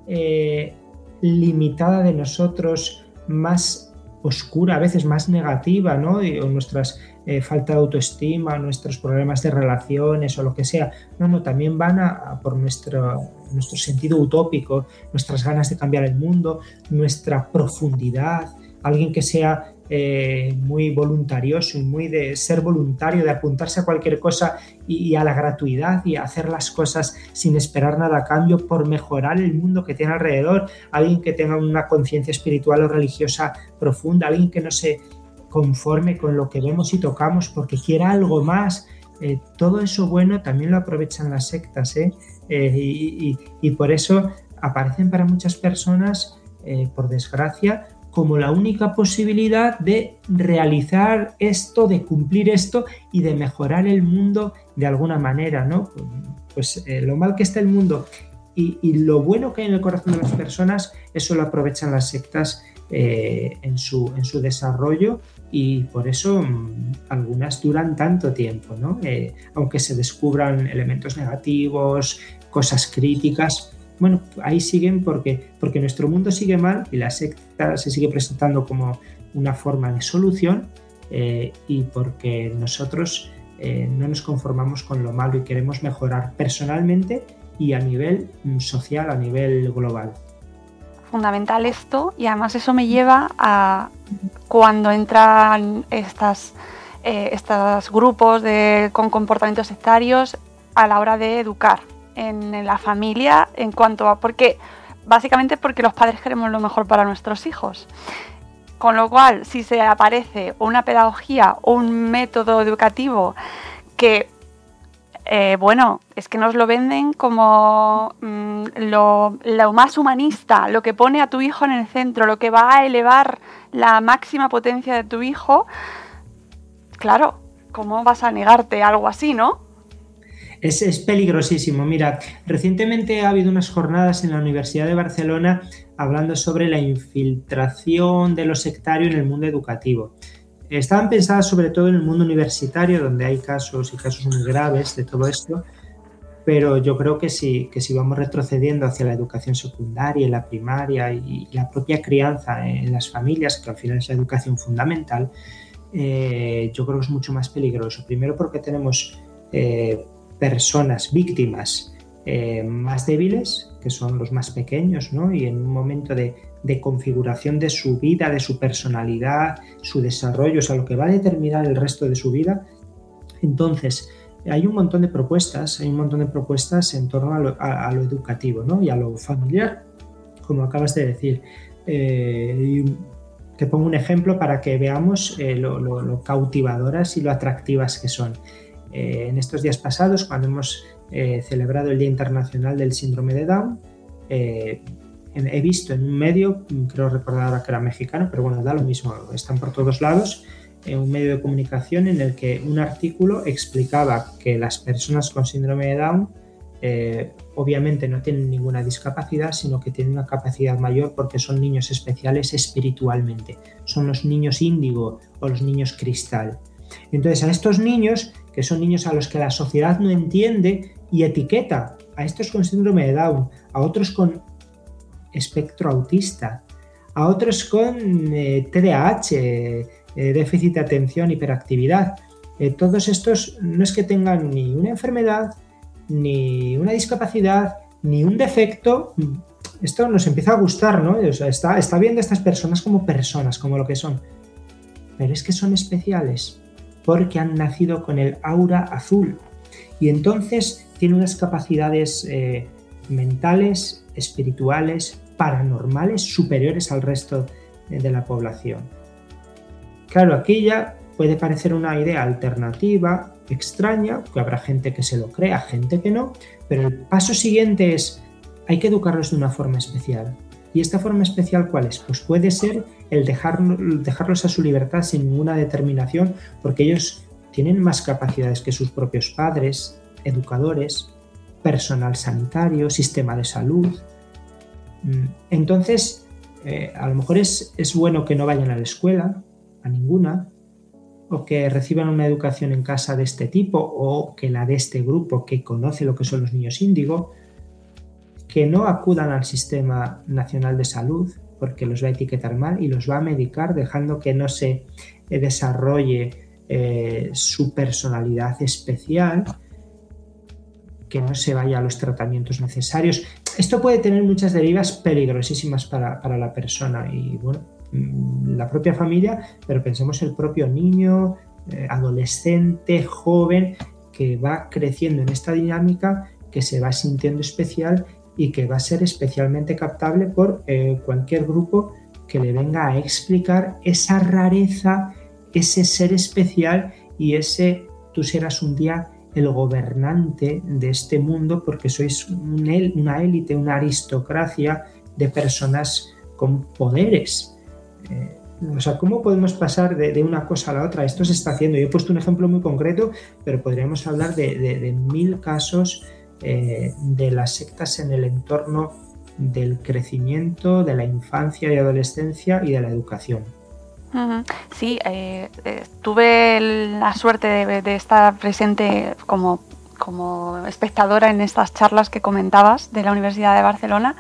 C: eh, limitada de nosotros, más oscura, a veces más negativa, ¿no? Y, o nuestras eh, falta de autoestima, nuestros problemas de relaciones o lo que sea. No, no, también van a, a por nuestro, nuestro sentido utópico, nuestras ganas de cambiar el mundo, nuestra profundidad, alguien que sea eh, muy voluntarioso y muy de ser voluntario, de apuntarse a cualquier cosa y, y a la gratuidad y a hacer las cosas sin esperar nada a cambio por mejorar el mundo que tiene alrededor, alguien que tenga una conciencia espiritual o religiosa profunda, alguien que no se conforme con lo que vemos y tocamos porque quiera algo más. Eh, todo eso bueno también lo aprovechan las sectas, ¿eh? Eh, y, y, y por eso aparecen para muchas personas, eh, por desgracia, como la única posibilidad de realizar esto, de cumplir esto y de mejorar el mundo de alguna manera, ¿no? Pues eh, lo mal que está el mundo y, y lo bueno que hay en el corazón de las personas, eso lo aprovechan las sectas eh, en, su, en su desarrollo y por eso mmm, algunas duran tanto tiempo, ¿no? Eh, aunque se descubran elementos negativos, cosas críticas. Bueno, ahí siguen porque, porque nuestro mundo sigue mal y la secta se sigue presentando como una forma de solución eh, y porque nosotros eh, no nos conformamos con lo malo y queremos mejorar personalmente y a nivel social, a nivel global.
B: Fundamental esto, y además eso me lleva a cuando entran estas, eh, estos grupos de, con comportamientos sectarios a la hora de educar en, en la familia, en cuanto a, porque básicamente porque los padres queremos lo mejor para nuestros hijos. Con lo cual, si se aparece una pedagogía o un método educativo que, eh, bueno, es que nos lo venden como mmm, lo, lo más humanista, lo que pone a tu hijo en el centro, lo que va a elevar la máxima potencia de tu hijo, claro, ¿cómo vas a negarte algo así, no?
C: Es, es peligrosísimo. Mira, recientemente ha habido unas jornadas en la Universidad de Barcelona hablando sobre la infiltración de lo sectario en el mundo educativo. Estaban pensadas sobre todo en el mundo universitario, donde hay casos y casos muy graves de todo esto, pero yo creo que si, que si vamos retrocediendo hacia la educación secundaria y la primaria y la propia crianza en las familias, que al final es la educación fundamental, eh, yo creo que es mucho más peligroso. Primero porque tenemos eh, personas, víctimas eh, más débiles, que son los más pequeños, ¿no? Y en un momento de, de configuración de su vida, de su personalidad, su desarrollo, o sea, lo que va a determinar el resto de su vida. Entonces, hay un montón de propuestas, hay un montón de propuestas en torno a lo, a, a lo educativo, ¿no? Y a lo familiar, como acabas de decir. Eh, te pongo un ejemplo para que veamos eh, lo, lo, lo cautivadoras y lo atractivas que son. Eh, en estos días pasados, cuando hemos eh, celebrado el Día Internacional del Síndrome de Down, eh, he visto en un medio, creo recordar ahora que era mexicano, pero bueno, da lo mismo, están por todos lados, en un medio de comunicación en el que un artículo explicaba que las personas con síndrome de Down eh, obviamente no tienen ninguna discapacidad, sino que tienen una capacidad mayor porque son niños especiales espiritualmente, son los niños índigo o los niños cristal. Entonces a estos niños, que son niños a los que la sociedad no entiende y etiqueta, a estos con síndrome de Down, a otros con espectro autista, a otros con eh, T D A H, eh, déficit de atención, hiperactividad. Eh, todos estos no es que tengan ni una enfermedad, ni una discapacidad, ni un defecto. Esto nos empieza a gustar, ¿no? O sea, está, está viendo a estas personas como personas, como lo que son. Pero es que son especiales porque han nacido con el aura azul y entonces tienen unas capacidades eh, mentales, espirituales, paranormales superiores al resto de la población. Claro, aquí ya puede parecer una idea alternativa, extraña, que habrá gente que se lo crea, gente que no, pero el paso siguiente es, hay que educarlos de una forma especial. ¿Y esta forma especial cuál es? Pues puede ser el dejar, dejarlos a su libertad sin ninguna determinación, porque ellos tienen más capacidades que sus propios padres, educadores, personal sanitario, sistema de salud. Entonces, eh, a lo mejor es, es bueno que no vayan a la escuela, a ninguna, o que reciban una educación en casa de este tipo, o que la de este grupo que conoce lo que son los niños índigo, que no acudan al Sistema Nacional de Salud, porque los va a etiquetar mal y los va a medicar, dejando que no se desarrolle eh, su personalidad especial, que no se vaya a los tratamientos necesarios. Esto puede tener muchas derivas peligrosísimas para, para la persona y, bueno, la propia familia, pero pensemos el propio niño, eh, adolescente, joven, que va creciendo en esta dinámica, que se va sintiendo especial y que va a ser especialmente captable por eh, cualquier grupo que le venga a explicar esa rareza, ese ser especial y ese tú serás un día el gobernante de este mundo porque sois un, una élite, una aristocracia de personas con poderes. Eh, o sea, ¿cómo podemos pasar de, de una cosa a la otra? Esto se está haciendo. Yo he puesto un ejemplo muy concreto, pero podríamos hablar de, de, de mil casos eh, de las sectas en el entorno del crecimiento, de la infancia y adolescencia y de la educación.
B: Sí, eh, eh, tuve la suerte de, de estar presente como, como espectadora en estas charlas que comentabas de la Universidad de Barcelona.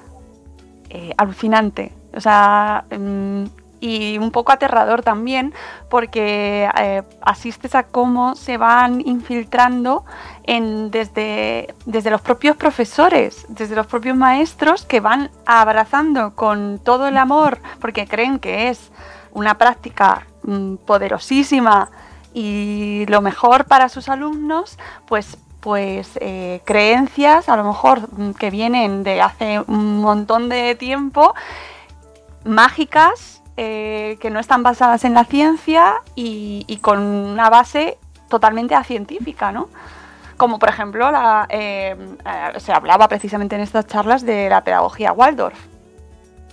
B: Eh, alucinante, o sea, um, y un poco aterrador también porque eh, asistes a cómo se van infiltrando en, desde, desde los propios profesores, desde los propios maestros que van abrazando con todo el amor porque creen que es una práctica um, poderosísima y lo mejor para sus alumnos, pues pues eh, creencias a lo mejor que vienen de hace un montón de tiempo, mágicas, eh, que no están basadas en la ciencia y, y con una base totalmente científica, ¿no? Como por ejemplo, la, eh, eh, se hablaba precisamente en estas charlas de la pedagogía Waldorf.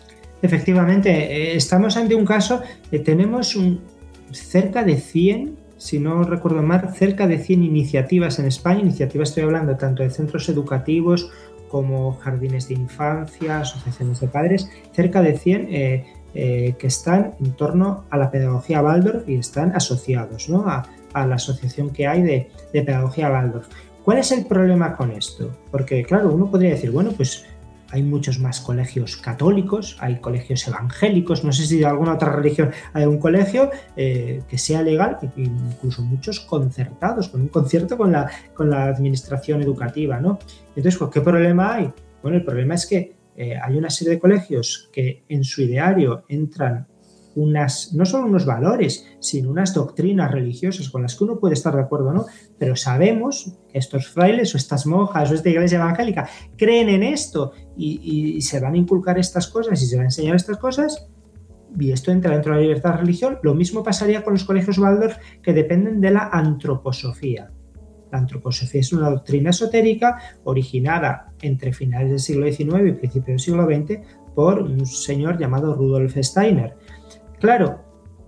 C: Efectivamente, eh, estamos ante un caso, eh, tenemos un, cerca de cien si no recuerdo mal, cerca de cien iniciativas en España. Iniciativas estoy hablando tanto de centros educativos como jardines de infancia, asociaciones de padres, cerca de cien eh, eh, que están en torno a la pedagogía Waldorf y están asociados, ¿no?, a, a la asociación que hay de, de pedagogía Waldorf. ¿Cuál es el problema con esto? Porque, claro, uno podría decir, bueno, pues hay muchos más colegios católicos, hay colegios evangélicos, no sé si de alguna otra religión hay un colegio eh, que sea legal, incluso muchos concertados, con un concierto con la, con la administración educativa, ¿no? Entonces, ¿qué problema hay? Bueno, el problema es que eh, hay una serie de colegios que en su ideario entran unas, no solo unos valores, sino unas doctrinas religiosas con las que uno puede estar de acuerdo o no, pero sabemos que estos frailes o estas monjas o esta iglesia evangélica creen en esto y, y, y se van a inculcar estas cosas y se van a enseñar estas cosas, y esto entra dentro de la libertad de religión. Lo mismo pasaría con los colegios Waldorf, que dependen de la antroposofía. La antroposofía es una doctrina esotérica originada entre finales del siglo diecinueve y principios del siglo veinte por un señor llamado Rudolf Steiner. Claro,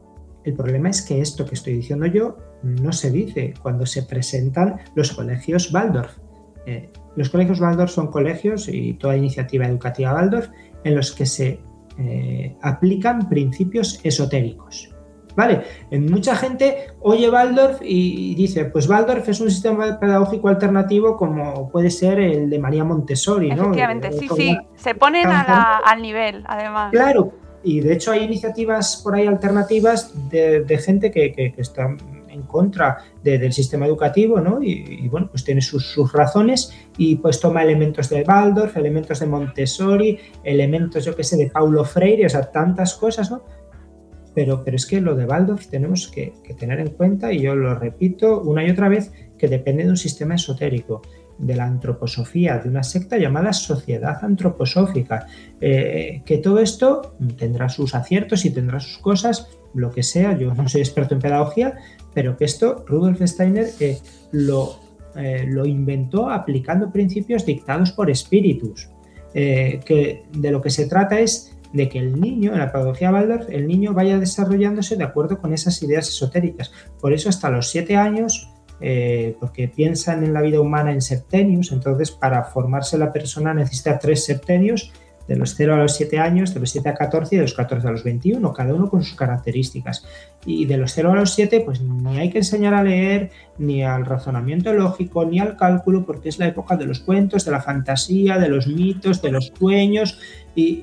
C: el problema es que esto que estoy diciendo yo no se dice cuando se presentan los colegios Waldorf. Eh, los colegios Waldorf son colegios, y toda iniciativa educativa Waldorf, en los que se eh, aplican principios esotéricos. ¿Vale? Mucha gente oye Waldorf y dice, pues Waldorf es un sistema pedagógico alternativo como puede ser el de María Montessori, ¿no?
B: Efectivamente, sí, sí, se ponen a la, al nivel, además.
C: Claro, y de hecho hay iniciativas por ahí alternativas de, de gente que, que, que está en contra de, del sistema educativo, ¿no? Y, y bueno, pues tiene sus, sus razones y pues toma elementos de Waldorf, elementos de Montessori, elementos, yo qué sé, de Paulo Freire, o sea, tantas cosas, ¿no? Pero, pero es que lo de Waldorf tenemos que, que tener en cuenta, y yo lo repito una y otra vez, que depende de un sistema esotérico, de la antroposofía, de una secta llamada Sociedad Antroposófica, eh, que todo esto tendrá sus aciertos y tendrá sus cosas, lo que sea, yo no soy experto en pedagogía, pero que esto Rudolf Steiner eh, lo, eh, lo inventó aplicando principios dictados por espíritus, eh, que de lo que se trata es de que el niño, en la pedagogía Waldorf, el niño vaya desarrollándose de acuerdo con esas ideas esotéricas. Por eso hasta los siete años, eh, porque piensan en la vida humana en septenios, entonces para formarse la persona necesita tres septenios, de los cero a los siete años, de los siete a catorce y de los catorce a los veintiuno, cada uno con sus características. Y de los cero a los siete, pues ni hay que enseñar a leer, ni al razonamiento lógico, ni al cálculo, porque es la época de los cuentos, de la fantasía, de los mitos, de los sueños. Y,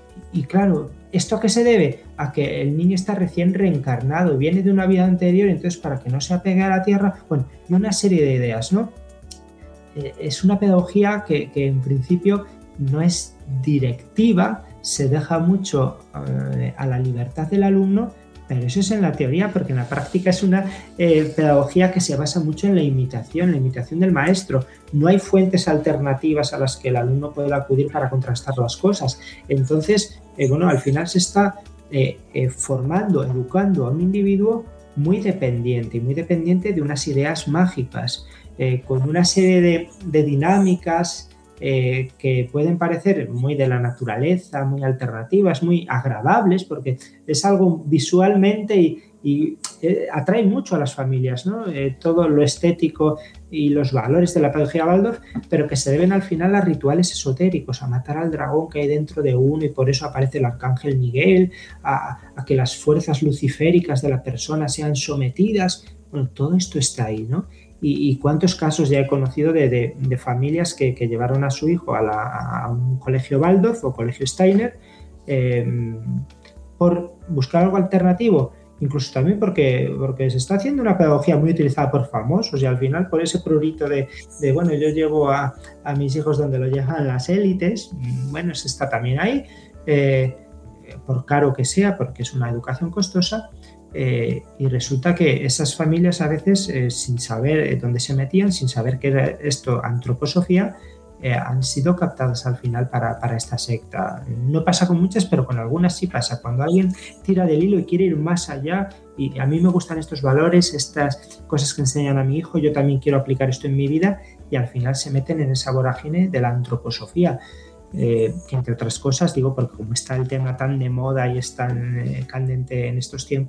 C: y claro, ¿esto a qué se debe? A que el niño está recién reencarnado, viene de una vida anterior, entonces para que no se apegue a la tierra, bueno, y una serie de ideas, ¿no? Eh, es una pedagogía que, que en principio no es directiva, se deja mucho eh, a la libertad del alumno, pero eso es en la teoría, porque en la práctica es una eh, pedagogía que se basa mucho en la imitación, la imitación del maestro. No hay fuentes alternativas a las que el alumno pueda acudir para contrastar las cosas. Entonces, eh, bueno, al final se está eh, eh, formando, educando a un individuo muy dependiente, y muy dependiente de unas ideas mágicas, eh, con una serie de, de dinámicas Eh, que pueden parecer muy de la naturaleza, muy alternativas, muy agradables, porque es algo visualmente y, y eh, atrae mucho a las familias, ¿no? Eh, todo lo estético y los valores de la pedagogía Waldorf, pero que se deben al final a rituales esotéricos, a matar al dragón que hay dentro de uno, y por eso aparece el arcángel Miguel, a, a que las fuerzas luciféricas de la persona sean sometidas. Bueno, todo esto está ahí, ¿no? Y, y cuántos casos ya he conocido de, de, de familias que, que llevaron a su hijo a, la, a un colegio Waldorf o colegio Steiner eh, por buscar algo alternativo, incluso también porque, porque se está haciendo una pedagogía muy utilizada por famosos, y al final por ese prurito de, de bueno, yo llevo a, a mis hijos donde lo llevan las élites, bueno, se está también ahí, eh, por caro que sea, porque es una educación costosa. Eh, y resulta que esas familias a veces, eh, sin saber eh, dónde se metían, sin saber qué era esto, antroposofía, eh, han sido captadas al final para, para esta secta. No pasa con muchas, pero con algunas sí pasa. Cuando alguien tira del hilo y quiere ir más allá, y a mí me gustan estos valores, estas cosas que enseñan a mi hijo, yo también quiero aplicar esto en mi vida, y al final se meten en esa vorágine de la antroposofía. Eh, que entre otras cosas, digo, porque como está el tema tan de moda y es tan eh, candente en estos tiempos,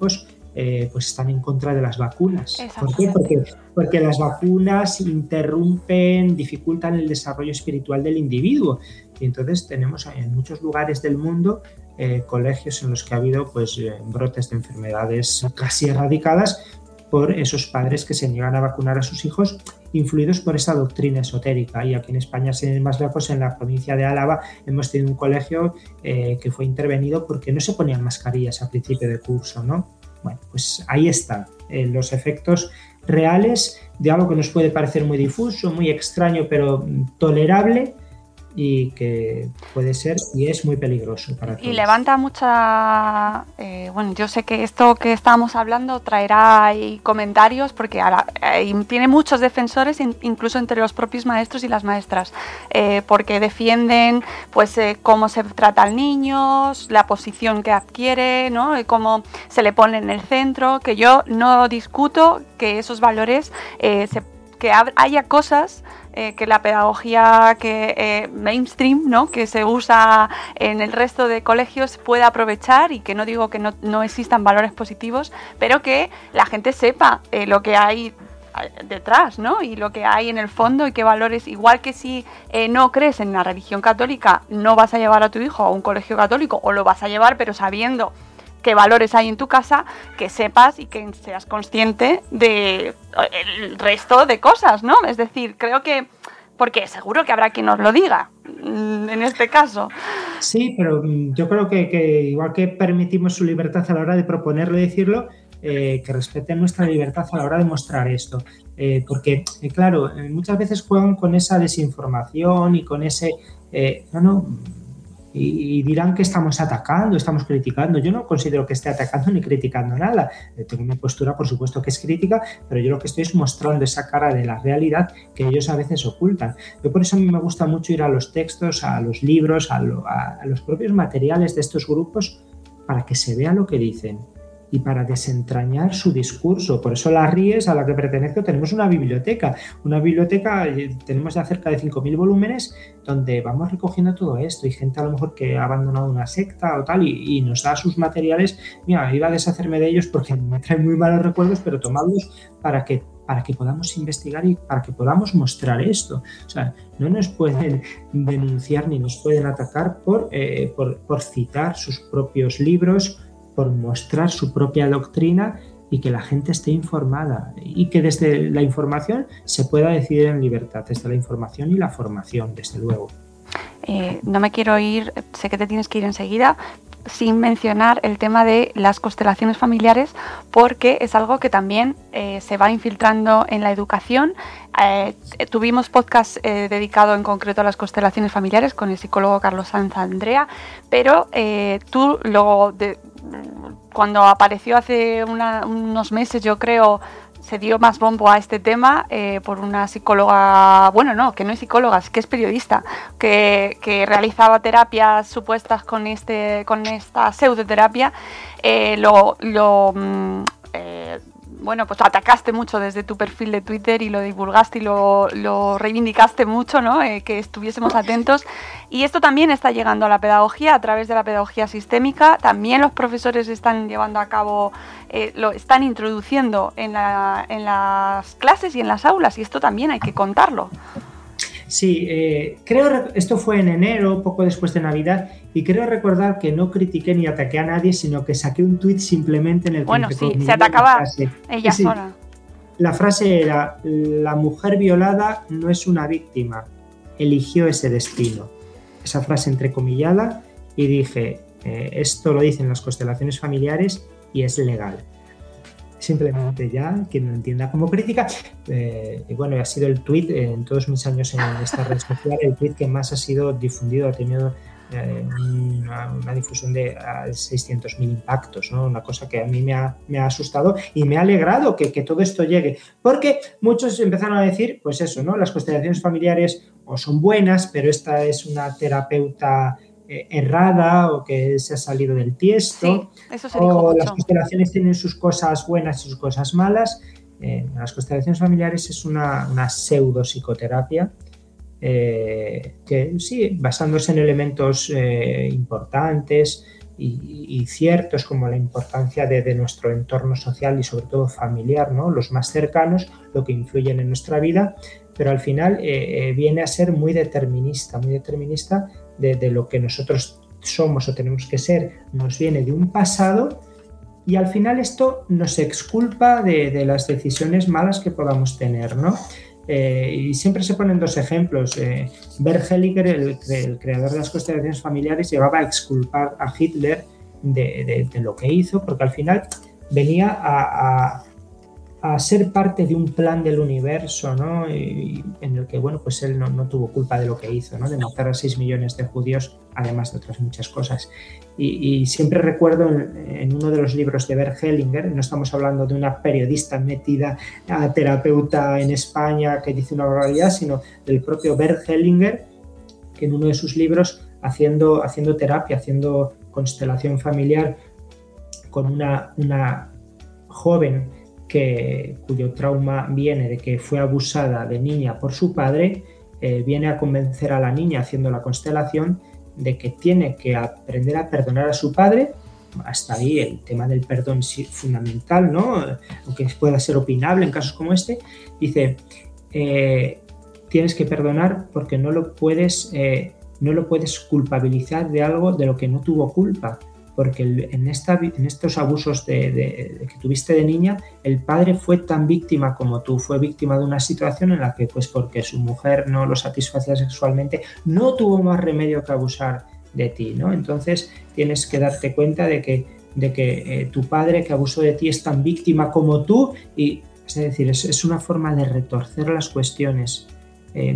C: eh, pues están en contra de las vacunas. ¿Por qué? Porque, porque las vacunas interrumpen, dificultan el desarrollo espiritual del individuo. Y entonces tenemos en muchos lugares del mundo eh, colegios en los que ha habido pues, eh, brotes de enfermedades casi erradicadas por esos padres que se niegan a vacunar a sus hijos, influidos por esa doctrina esotérica. Y aquí en España, sin ir más lejos, en la provincia de Álava, hemos tenido un colegio eh, que fue intervenido porque no se ponían mascarillas a principio de curso, ¿no? Bueno, pues ahí están eh, los efectos reales de algo que nos puede parecer muy difuso, muy extraño, pero tolerable, y que puede ser y es muy peligroso para todos.
B: Y levanta mucha... Eh, bueno, yo sé que esto que estábamos hablando traerá ahí comentarios, porque ahora eh, tiene muchos defensores, in, incluso entre los propios maestros y las maestras, eh, porque defienden pues eh, cómo se trata al niño, la posición que adquiere, ¿no? Y cómo se le pone en el centro, que yo no discuto que esos valores, eh, se, que haya cosas... Eh, que la pedagogía que eh, mainstream, ¿no? Que se usa en el resto de colegios pueda aprovechar, y que no digo que no, no existan valores positivos, pero que la gente sepa eh, lo que hay detrás, ¿no? Y lo que hay en el fondo, y qué valores, igual que si eh, no crees en la religión católica, no vas a llevar a tu hijo a un colegio católico, o lo vas a llevar pero sabiendo qué valores hay en tu casa, que sepas y que seas consciente de el resto de cosas, ¿no? Es decir, creo que, porque seguro que habrá quien nos lo diga en este caso.
C: Sí, pero yo creo que, que igual que permitimos su libertad a la hora de proponerlo y decirlo, eh, que respeten nuestra libertad a la hora de mostrar esto. Eh, porque, eh, claro, muchas veces juegan con esa desinformación y con ese... Eh, no, no... Y dirán que estamos atacando, estamos criticando. Yo no considero que esté atacando ni criticando nada. Tengo una postura, por supuesto, que es crítica, pero yo lo que estoy es mostrando esa cara de la realidad que ellos a veces ocultan. Yo por eso a mí me gusta mucho ir a los textos, a los libros, a, lo, a, a los propios materiales de estos grupos, para que se vea lo que dicen y para desentrañar su discurso. Por eso la RIES, a la que pertenezco, tenemos una biblioteca. Una biblioteca, tenemos ya cerca de cinco mil volúmenes, donde vamos recogiendo todo esto. Y gente a lo mejor que ha abandonado una secta o tal, y, y nos da sus materiales. Mira, iba a deshacerme de ellos porque me traen muy malos recuerdos, pero tomadlos para que, para que podamos investigar y para que podamos mostrar esto. O sea, no nos pueden denunciar ni nos pueden atacar por, eh, por, por citar sus propios libros, por mostrar su propia doctrina, y que la gente esté informada y que desde la información se pueda decidir en libertad, desde la información y la formación, desde luego.
B: Eh, no me quiero ir, sé que te tienes que ir enseguida, sin mencionar el tema de las constelaciones familiares, porque es algo que también eh, se va infiltrando en la educación. Eh, tuvimos podcast eh, dedicado en concreto a las constelaciones familiares con el psicólogo Carlos Sanz Andrea, pero eh, tú luego, de, cuando apareció hace una, unos meses, yo creo, se dio más bombo a este tema eh, por una psicóloga, bueno, no, que no es psicóloga, es que es periodista, que, que realizaba terapias supuestas con este con esta pseudoterapia. Eh, lo, lo eh, bueno, pues atacaste mucho desde tu perfil de Twitter y lo divulgaste y lo, lo reivindicaste mucho, ¿no? Eh, que estuviésemos atentos. Y esto también está llegando a la pedagogía a través de la pedagogía sistémica. También los profesores están llevando a cabo, eh, lo están introduciendo en, la, en las clases y en las aulas, y esto también hay que contarlo.
C: Sí, eh, creo, esto fue en enero, poco después de Navidad, y creo recordar que no critiqué ni ataqué a nadie, sino que saqué un tuit simplemente en el que...
B: Bueno, sí, se atacaba ella
C: sí,
B: sola.
C: La frase era: la mujer violada no es una víctima, eligió ese destino. Esa frase entrecomillada, y dije, eh, esto lo dicen las constelaciones familiares y es legal. Simplemente ya, quien lo entienda como crítica. Eh, y bueno, ha sido el tuit, eh, en todos mis años en esta red social, el tuit que más ha sido difundido, ha tenido eh, una, una difusión de uh, seiscientos mil impactos, ¿no? Una cosa que a mí me ha, me ha asustado y me ha alegrado que, que todo esto llegue, porque muchos empezaron a decir, pues eso, ¿no? Las constelaciones familiares o son buenas, pero esta es una terapeuta errada, o que se ha salido del tiesto,
B: sí, eso se dijo
C: o
B: mucho.
C: Las constelaciones tienen sus cosas buenas y sus cosas malas. Eh, las constelaciones familiares es una, una pseudo psicoterapia eh, que sí, basándose en elementos eh, importantes y, y ciertos, como la importancia de, de nuestro entorno social y sobre todo familiar, ¿no? Los más cercanos, lo que influyen en nuestra vida, pero al final eh, eh, viene a ser muy determinista, muy determinista de, de lo que nosotros somos o tenemos que ser, nos viene de un pasado y al final esto nos exculpa de, de las decisiones malas que podamos tener, ¿no? Eh, y siempre se ponen dos ejemplos. Eh, Bert Hellinger, el, el creador de las constelaciones familiares, llevaba a exculpar a Hitler de, de, de lo que hizo, porque al final venía a, a, a ser parte de un plan del universo, ¿no? Y, en el que, bueno, pues él no, no tuvo culpa de lo que hizo, ¿no? De matar a seis millones de judíos, además de otras muchas cosas. Y, y siempre recuerdo en, en uno de los libros de Bert Hellinger, no estamos hablando de una periodista metida a terapeuta en España que dice una barbaridad, sino del propio Bert Hellinger, que en uno de sus libros, haciendo, haciendo terapia, haciendo constelación familiar con una, una joven que, cuyo trauma viene de que fue abusada de niña por su padre, eh, viene a convencer a la niña haciendo la constelación de que tiene que aprender a perdonar a su padre. Hasta ahí el tema del perdón es fundamental, ¿no? Aunque pueda ser opinable en casos como este. Dice, eh, tienes que perdonar porque no lo puedes, eh, no lo puedes culpabilizar de algo de lo que no tuvo culpa. Porque en, esta, en estos abusos de, de, de que tuviste de niña, el padre fue tan víctima como tú, fue víctima de una situación en la que, pues porque su mujer no lo satisfacía sexualmente, no tuvo más remedio que abusar de ti, ¿no? Entonces tienes que darte cuenta de que, de que eh, tu padre que abusó de ti es tan víctima como tú, y es decir, es, es una forma de retorcer las cuestiones. Eh,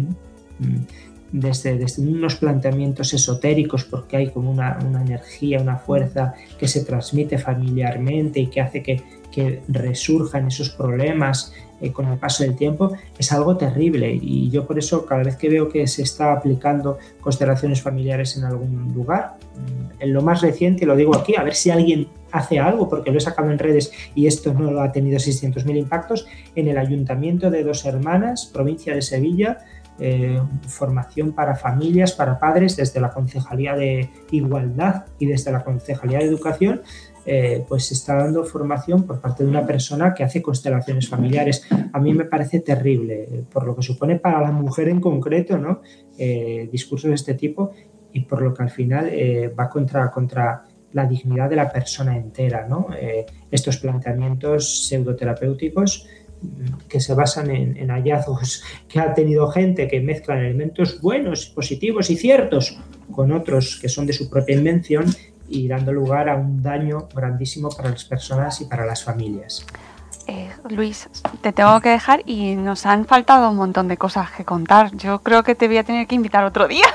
C: Desde, desde unos planteamientos esotéricos, porque hay como una, una energía, una fuerza que se transmite familiarmente y que hace que, que resurjan esos problemas eh, con el paso del tiempo, es algo terrible. Y yo por eso cada vez que veo que se está aplicando constelaciones familiares en algún lugar, en lo más reciente, lo digo aquí, a ver si alguien hace algo, porque lo he sacado en redes y esto no lo ha tenido seiscientos mil impactos, en el Ayuntamiento de Dos Hermanas, provincia de Sevilla, Eh, formación para familias, para padres, desde la Concejalía de Igualdad y desde la Concejalía de Educación, eh, pues se está dando formación por parte de una persona que hace constelaciones familiares. A mí me parece terrible, eh, por lo que supone para la mujer en concreto, ¿no? Eh, discursos de este tipo, y por lo que al final eh, va contra, contra la dignidad de la persona entera, ¿no? Eh, estos planteamientos pseudoterapéuticos que se basan en, en hallazgos que ha tenido gente que mezclan elementos buenos, positivos y ciertos con otros que son de su propia invención, y dando lugar a un daño grandísimo para las personas y para las familias.
B: Eh, Luis, te tengo que dejar y nos han faltado un montón de cosas que contar. Yo creo que te voy a tener que invitar otro día.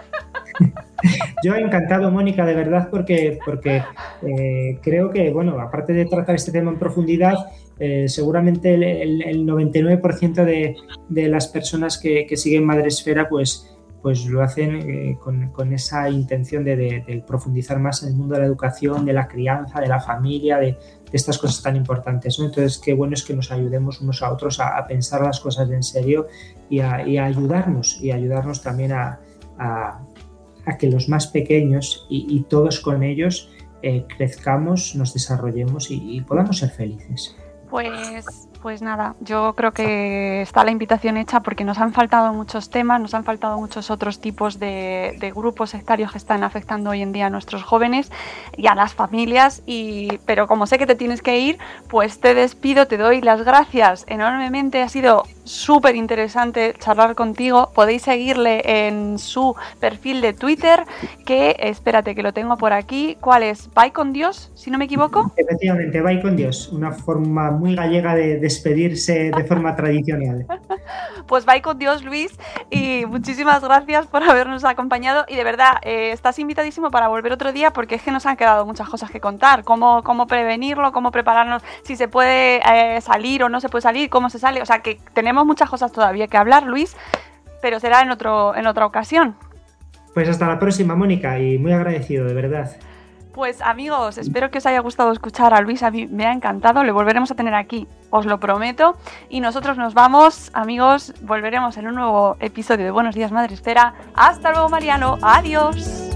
C: Yo he encantado, Mónica, de verdad, porque, porque eh, creo que, bueno, aparte de tratar este tema en profundidad, eh, seguramente el, el, el noventa y nueve por ciento de, de las personas que, que siguen Madresfera, pues, pues lo hacen eh, con, con esa intención de, de, de profundizar más en el mundo de la educación, de la crianza, de la familia, de, de estas cosas tan importantes, ¿no? Entonces, qué bueno es que nos ayudemos unos a otros a, a pensar las cosas en serio y a, y a ayudarnos, y a ayudarnos también a, a a que los más pequeños y, y todos con ellos eh, crezcamos, nos desarrollemos y, y podamos ser felices.
B: Pues, pues nada, yo creo que está la invitación hecha, porque nos han faltado muchos temas, nos han faltado muchos otros tipos de, de grupos sectarios que están afectando hoy en día a nuestros jóvenes y a las familias, y, pero como sé que te tienes que ir, pues te despido, te doy las gracias enormemente, ha sido súper interesante charlar contigo. Podéis seguirle en su perfil de Twitter, que espérate que lo tengo por aquí. ¿Cuál es? ¿Bye con Dios, si no me equivoco?
C: Efectivamente, bye con Dios, una forma muy gallega de despedirse de forma tradicional.
B: Pues bye con Dios, Luis, y muchísimas gracias por habernos acompañado, y de verdad eh, estás invitadísimo para volver otro día, porque es que nos han quedado muchas cosas que contar, cómo, cómo prevenirlo, cómo prepararnos, si se puede eh, salir o no se puede salir, cómo se sale, o sea que tenemos muchas cosas todavía que hablar, Luis, pero será en, otro, en otra ocasión.
C: Pues hasta la próxima, Mónica, y muy agradecido, de verdad.
B: Pues amigos, espero que os haya gustado escuchar a Luis, a mí me ha encantado, le volveremos a tener aquí, os lo prometo, y nosotros nos vamos, amigos, volveremos en un nuevo episodio de Buenos Días Madresfera. Hasta luego, Mariano, adiós.